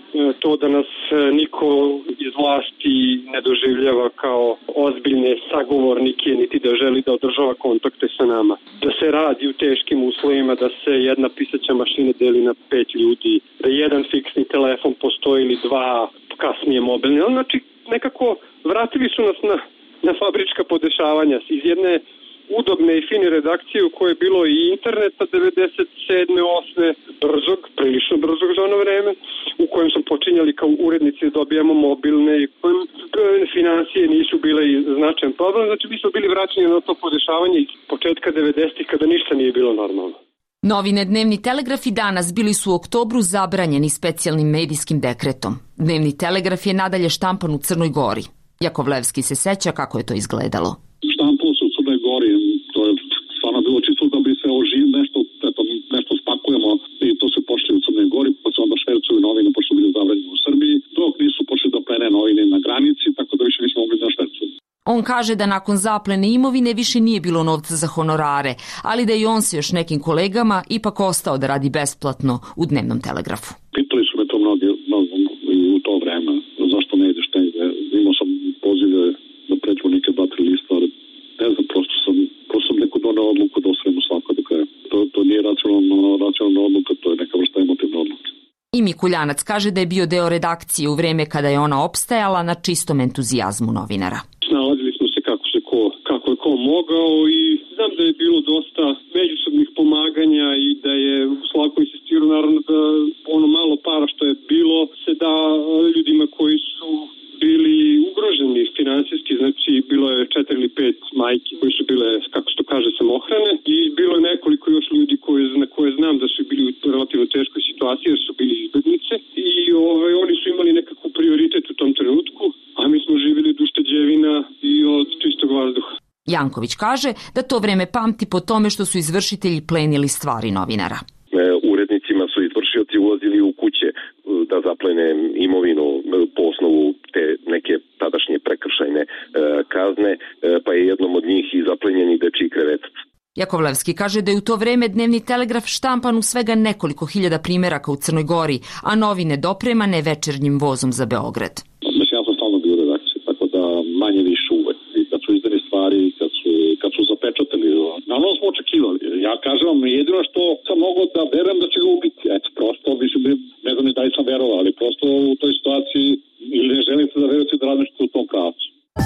to da nas niko iz vlasti ne doživljava kao ozbiljne sagovornike, niti da želi da održava kontakte sa nama. Da se radi u teškim uslovima, da se jedna pisaća mašina deli na pet ljudi, da jedan fiksni telefon postoji ili dva kasnije mobilni. Znači, nekako vratili su nas na, na fabrička podešavanja iz jedne udobne i fine redakcije u kojoj je bilo i interneta devedeset sedme osme brzog, prilično brzog za ono vreme, u kojem smo počinjali kao urednici da dobijamo mobilne i financije nisu bile značajan problem. Znači mi smo bili vraćeni na to podešavanje iz početka devedesetih kada ništa nije bilo normalno. Novine Dnevni telegraf i Danas bili su u oktobru zabranjeni specijalnim medijskim dekretom. Dnevni telegraf je nadalje štampan u Crnoj Gori. Jakovlevski se seća kako je to izgledalo. Štampalo se u Crnoj Gori, to je stvarno bilo čisto da bi se oživ nešto, eto, nešto spakujemo i to se pošli u Crnoj Gori, pa se onda švercuju novine, pošto bili zabranjeni u Srbiji, dok nisu počeli da plene novine na granici, tako da više nismo mogli da švercuju. On kaže da nakon zaplene imovine više nije bilo novca za honorare, ali da i on se još nekim kolegama ipak ostao da radi besplatno u Dnevnom telegrafu. Pitali su me to mnogi, mnogi u to vreme, zašto ne ideš negde, imao sam pozive da pređemo neke dva, tri lista, ali ne znam, prosto sam, prosto sam neko donao odluku da osvremu svako do kraja. To, to nije racionalna, racionalna odluka, to je neka vrsta emotivna odluka. I Mikuljanac kaže da je bio deo redakcije u vreme kada je ona opstajala na čistom entuzijazmu novinara. Snalazili smo se kako se ko, kako je ko mogao i znam da je bilo dosta međusobnih pomaganja i da je Slavko insistirao naravno da ono malo para što je bilo se da ljudima koji su bili ugroženi finansijski, znači bilo je četiri ili pet majki koji su bile, kako se to kaže, samohrane i bilo je nekoliko još ljudi koji, na koje znam da su bili u relativno teškoj situaciji jer su bili izbednice i ovaj, oni su imali nekako prioritet u tom trenutku, a mi smo živjeli od ušteđevina i od čistog vazduha. Janković kaže da to vreme pamti po tome što su izvršitelji plenili stvari novinara. Urednicima su izvršioci ulazili u kuće da zaplene imovinu po osnovu te neke tadašnje prekršajne kazne, pa je jednom od njih i zaplenjeni dečiji krevetac. Jakovlevski kaže da je u to vreme Dnevni telegraf štampan u svega nekoliko hiljada primeraka u Crnoj Gori, a novine dopremane večernjim vozom za Beograd. Mislim, ja sam stalno bio u redakciji, tako da manje više uvek. I kad su izdane stvari, kad su, kad su zapečatali, naravno smo očekivali. Ja kažem vam, jedino što sam mogao da verujem da će ga ubiti. Eto, prosto, mislim, ne znam ni da li sam verovao, ali prosto u toj situaciji ili ne želite da verujete da razmišljate u tom pravcu.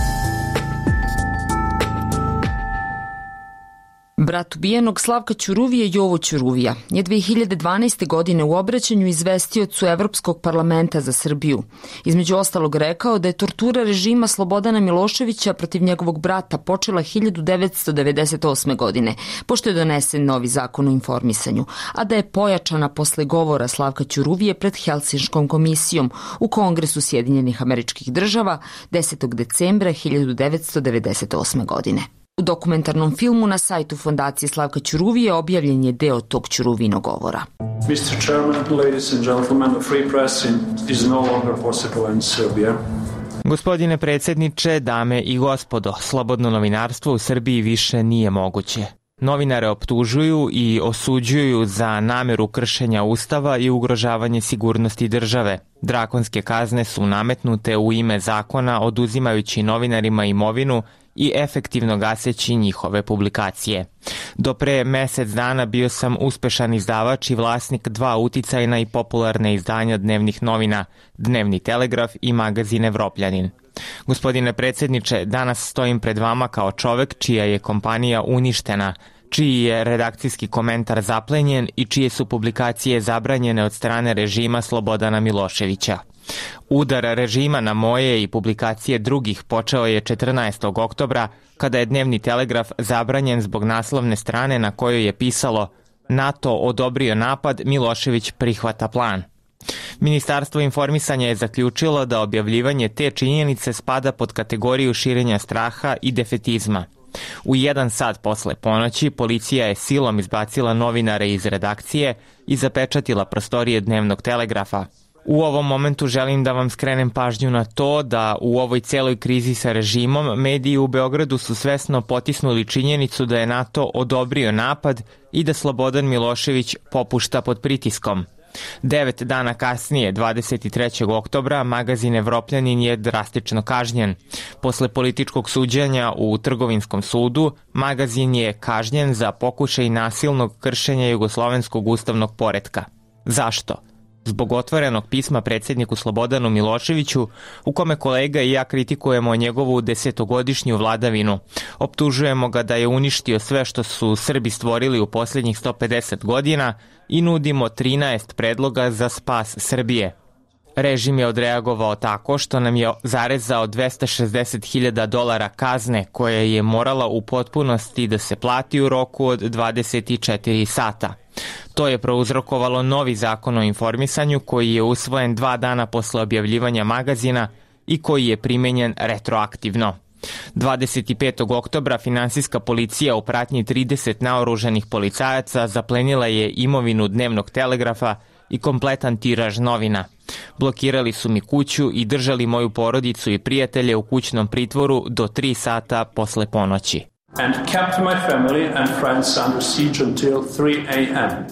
Brat ubijenog Slavka Ćuruvije, Jovo Ćuruvija, je dve hiljade dvanaeste. godine u obraćanju izvestiocu Evropskog parlamenta za Srbiju. Između ostalog rekao da je tortura režima Slobodana Miloševića protiv njegovog brata počela hiljadu devetsto devedeset osme. godine, pošto je donesen novi zakon o informisanju, a da je pojačana posle govora Slavka Ćuruvije pred Helsinškom komisijom u Kongresu Sjedinjenih Američkih Država desetog decembra hiljadu devetsto devedeset osme. godine. U dokumentarnom filmu na sajtu Fondacije Slavka Ćuruvije objavljen je deo tog Ćuruvinog govora. mister Chairman, ladies and gentlemen, the free press is no longer possible in Serbia. Gospodine predsjedniče, dame i gospodo, slobodno novinarstvo u Srbiji više nije moguće. Novinare optužuju i osuđuju za nameru kršenja Ustava i ugrožavanje sigurnosti države. Drakonske kazne su nametnute u ime zakona, oduzimajući novinarima imovinu i efektivno gaseći njihove publikacije. Do pre mesec dana bio sam uspešan izdavač i vlasnik dva uticajna i popularne izdanja dnevnih novina, Dnevni telegraf i magazin Evropljanin. Gospodine predsjedniče, danas stojim pred vama kao čovek čija je kompanija uništena, čiji je redakcijski komentar zaplenjen i čije su publikacije zabranjene od strane režima Slobodana Miloševića. Udar režima na moje i publikacije drugih počeo je četrnaestog oktobra, kada je Dnevni telegraf zabranjen zbog naslovne strane na kojoj je pisalo NATO odobrio napad, Milošević prihvata plan. Ministarstvo informisanja je zaključilo da objavljivanje te činjenice spada pod kategoriju širenja straha i defetizma. U jedan sat posle ponoći policija je silom izbacila novinare iz redakcije i zapečatila prostorije Dnevnog telegrafa. U ovom momentu želim da vam skrenem pažnju na to da u ovoj celoj krizi sa režimom mediji u Beogradu su svesno potisnuli činjenicu da je NATO odobrio napad i da Slobodan Milošević popušta pod pritiskom. Devet dana kasnije, dvadeset trećeg oktobra, magazin Evropljanin je drastično kažnjen. Posle političkog suđenja u Trgovinskom sudu, magazin je kažnjen za pokušaj nasilnog kršenja jugoslovenskog ustavnog poretka. Zašto? Zbog otvorenog pisma predsjedniku Slobodanu Miloševiću, u kome kolega i ja kritikujemo njegovu desetogodišnju vladavinu. Optužujemo ga da je uništio sve što su Srbi stvorili u posljednjih sto pedeset godina i nudimo trinaest predloga za spas Srbije. Režim je odreagovao tako što nam je zarezao dvesta šezdeset hiljada dolara kazne koja je morala u potpunosti da se plati u roku od dvadeset četiri sata. To je prouzrokovalo novi zakon o informisanju koji je usvojen dva dana posle objavljivanja magazina i koji je primenjen retroaktivno. dvadeset petog oktobra finansijska policija u pratnji trideset naoružanih policajaca zaplenila je imovinu Dnevnog telegrafa i kompletan tiraž novina. Blokirali su mi kuću i držali moju porodicu i prijatelje u kućnom pritvoru do tri sata posle ponoći. And kept my family and friends under siege until three a m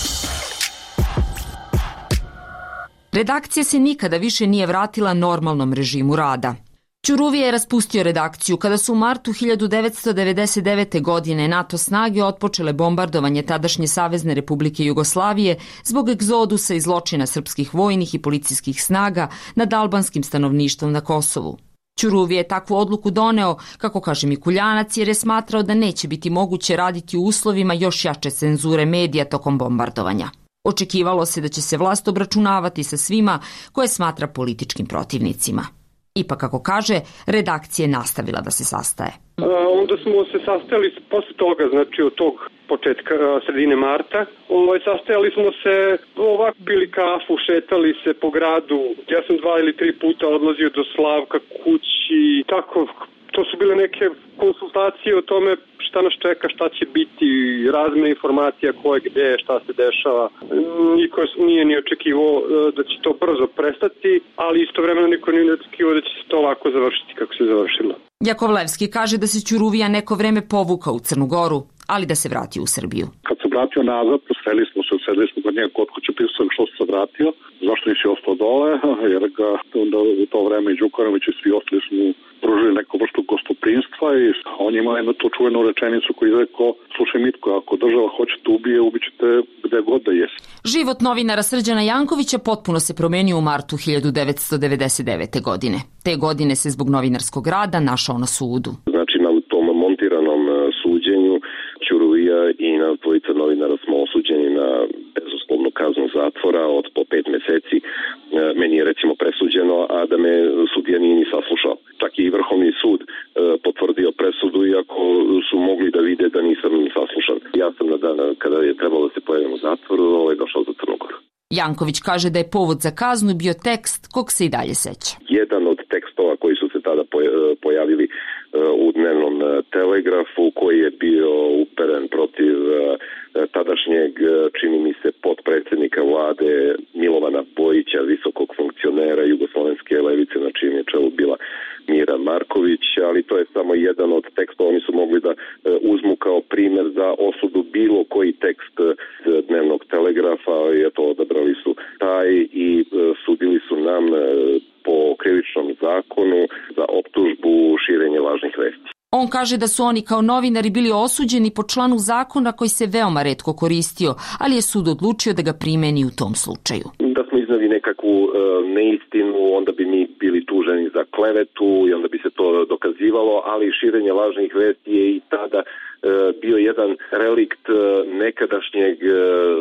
Redakcija se nikada više nije vratila normalnom režimu rada. Ćuruvije je raspustio redakciju kada su u martu hiljadu devetsto devedeset devete. godine NATO snage otpočele bombardovanje tadašnje Savezne Republike Jugoslavije zbog egzodusa i zločina srpskih vojnih i policijskih snaga nad albanskim stanovništvom na Kosovu. Ćuruvije je takvu odluku doneo, kako kaže Mikuljanac, jer je smatrao da neće biti moguće raditi u uslovima još jače cenzure medija tokom bombardovanja. Očekivalo se da će se vlast obračunavati sa svima koje smatra političkim protivnicima. Ipak, kako kaže, redakcija je nastavila da se sastaje. A, onda smo se sastajali posle toga, znači od tog početka, sredine marta. Ovaj, sastajali smo se, ovako bili kafu, šetali se po gradu. Ja sam dva ili tri puta odlazio do Slavka kući. Tako, to su bile neke konsultacije o tome šta nas čeka, šta će biti, razmjena informacija koje gde, šta se dešava. Niko nije ni očekivao da će to brzo prestati, ali istovremeno niko nije očekivao da će se to ovako završiti kako se završilo. Jakovlevski kaže da se Ćuruvija neko vreme povukao u Crnu Goru, ali da se vrati u Srbiju. Kad se vratio nazad, sreli smo se, sedeli smo kod njega kod kuće, pisao sam što se vratio, zašto nisi ostao dole, jer ga onda u to vreme i Đukanović i svi ostali smo pružili neku vrstu gostoprinstva i on ima jednu tu čuvenu rečenicu koju je rekao, slušaj Mitko, ako država hoće te ubije, ubićete gde god da jesi. Život novinara Srđana Jankovića potpuno se promenio u martu hiljadu devetsto devedeset devete. godine. Te godine se zbog novinarskog rada našao na sudu. Znači na tom montiranom suđenju Ćuruvija i na dvojica novinara smo osuđeni na bezuslovnu kaznu zatvora od po pet meseci. Meni je recimo presuđeno, a da me sudija nije ni saslušao. Čak i Vrhovni sud potvrdio presudu, iako su mogli da vide da nisam saslušan. Ja sam na dan kada je trebalo da se pojavim u zatvoru, ovaj došao za Crnu Goru. Janković kaže da je povod za kaznu bio tekst kog se i dalje seća. Jedan od tekstova koji su se tada pojavili u dnevnom telegrafu, koji je bio uperen protiv tadašnjeg, čini mi se, potpredsjednika vlade Milovana Bojića, visokog funkcionera jugoslovenske levice, na čijem je čelu bila Mira Marković, ali to je samo jedan od tekstova. Oni su mogli da uzmu kao primjer za osudu bilo koji tekst dnevnog telegrafa, i eto, odabrali su taj i sudili su nam po krivičnom zakonu za optužbu širenje lažnih vesti. On kaže da su oni kao novinari bili osuđeni po članu zakona koji se veoma retko koristio, ali je sud odlučio da ga primeni u tom slučaju. Da smo iznali nekakvu e, neistinu, onda bi mi bili tuženi za klevetu i onda bi se to dokazivalo, ali širenje lažnih vesti je i tada e, bio jedan relikt e, nekadašnjeg e,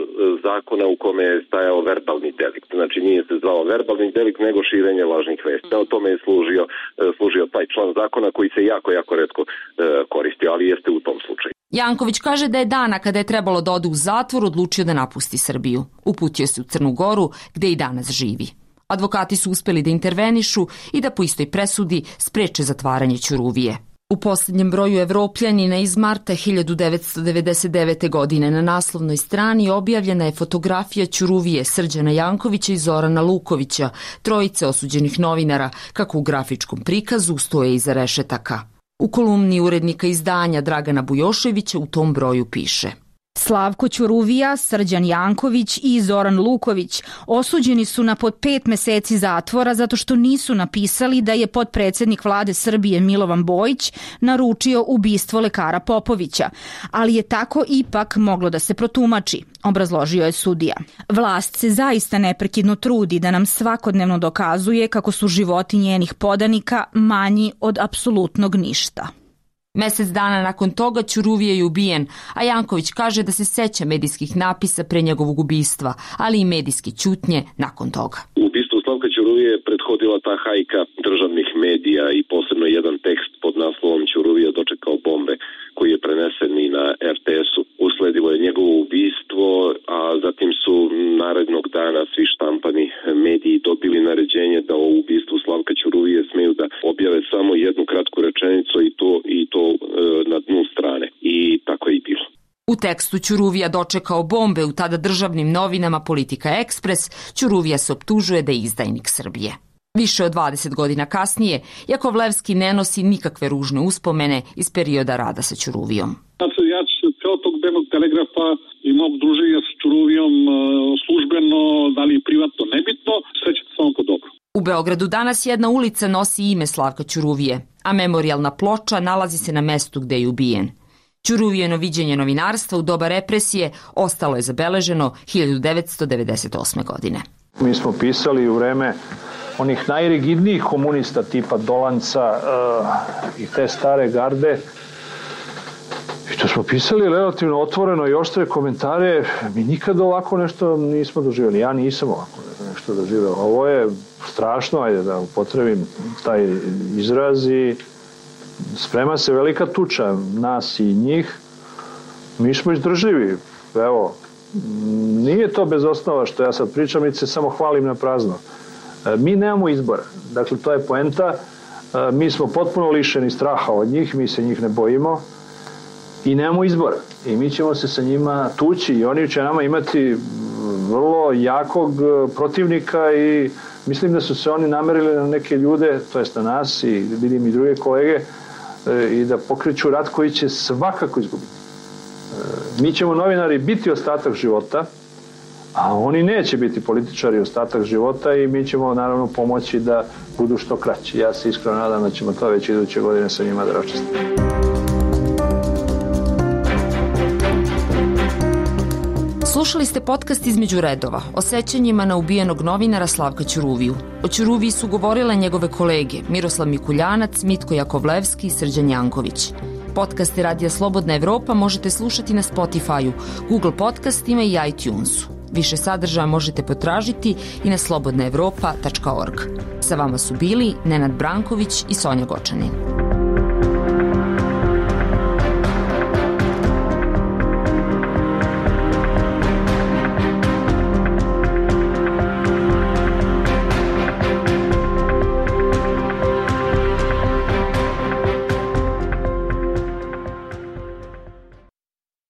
zakona u kome je stajao verbalni delikt. Znači nije se zvao verbalni delikt, nego širenje lažnih vesti. O tome je služio, e, služio taj član zakona koji se jako, jako retko e, koristio, ali jeste u tom slučaju. Janković kaže da je dana kada je trebalo da ode u zatvor odlučio da napusti Srbiju. Uputio se u Crnu Goru, gde i danas živi. Advokati su uspeli da intervenišu i da po istoj presudi spreče zatvaranje Ćuruvije. U posljednjem broju Evropljanina iz marta hiljadu devetsto devedeset devete. godine na naslovnoj strani objavljena je fotografija Ćuruvije, Srđana Jankovića i Zorana Lukovića, trojice osuđenih novinara, kako u grafičkom prikazu stoje iza rešetaka. U kolumni urednika izdanja Dragana Bujoševića u tom broju piše: Slavko Ćuruvija, Srđan Janković i Zoran Luković osuđeni su na pod pet meseci zatvora zato što nisu napisali da je potpredsjednik vlade Srbije Milovan Bojić naručio ubistvo lekara Popovića, ali je tako ipak moglo da se protumači, obrazložio je sudija. Vlast se zaista neprekidno trudi da nam svakodnevno dokazuje kako su životi njenih podanika manji od apsolutnog ništa. Mesec dana nakon toga Ćuruvije je ubijen, a Janković kaže da se seća medijskih napisa pre njegovog ubistva, ali i medijske ćutnje nakon toga. Ubistvu Slavka Ćuruvije je prethodila ta hajka državnih medija i posebno jedan tekst pod naslovom Ćuruvija dočekao bombe, koji je prenesen i na er te esu. Usledilo je njegovo ubistvo, a zatim su narednog dana svi štampani mediji dobili naređenje da o ubistvu Slavka Ćuruvije smeju da objave samo jednu kratku rečenicu i to, i to e, na dnu strane. I tako je i bilo. U tekstu Ćuruvija dočekao bombe u tada državnim novinama Politika Ekspres, Ćuruvija se optužuje da je izdajnik Srbije. Više od dvadeset godina kasnije, Jakovlevski ne nosi nikakve ružne uspomene iz perioda rada sa Ćuruvijom. Znači, ja ceo tog dnevnog telegrafa i mog druženja sa Ćuruvijom službeno, da li privatno, nebitno, srećete samo po dobro. U Beogradu danas jedna ulica nosi ime Slavka Ćuruvije, a memorijalna ploča nalazi se na mestu gde je ubijen. Ćuruvijeno viđenje novinarstva u doba represije ostalo je zabeleženo hiljadu devetsto devedeset osme. godine. Mi smo pisali u vreme onih najrigidnijih komunista tipa Dolanca uh, i te stare garde. I to smo pisali relativno otvoreno i oštre komentare. Mi nikada ovako nešto nismo doživjeli. Ja nisam ovako nešto doživjela. Ovo je strašno, ajde da upotrebim taj izraz, i sprema se velika tuča nas i njih. Mi smo izdržljivi. Evo, nije to bez osnova što ja sad pričam, i se samo hvalim na prazno. Mi nemamo izbora. Dakle, to je poenta. Mi smo potpuno lišeni straha od njih, mi se njih ne bojimo i nemamo izbora. I mi ćemo se sa njima tući i oni će nama imati vrlo jakog protivnika, i mislim da su se oni namerili na neke ljude, to jest na nas i vidim i druge kolege, i da pokreću rat koji će svakako izgubiti. Mi ćemo novinari biti ostatak života, a oni neće biti političari ostatak života i mi ćemo naravno pomoći da budu što kraći. Ja se iskreno nadam da ćemo to već iduće godine sa njima da raščistimo. Slušali ste podcast Između redova o sećanjima na ubijenog novinara Slavka Ćuruviju. O Ćuruviji su govorile njegove kolege Miroslav Mikuljanac, Mitko Jakovlevski i Srđan Janković. Podcaste Radija Slobodna Evropa možete slušati na Spotify-u, Google podcastima i iTunesu. Više sadržaja možete potražiti i na slobodna evropa tačka org. Sa vama su bili Nenad Branković i Sonja Gočanin.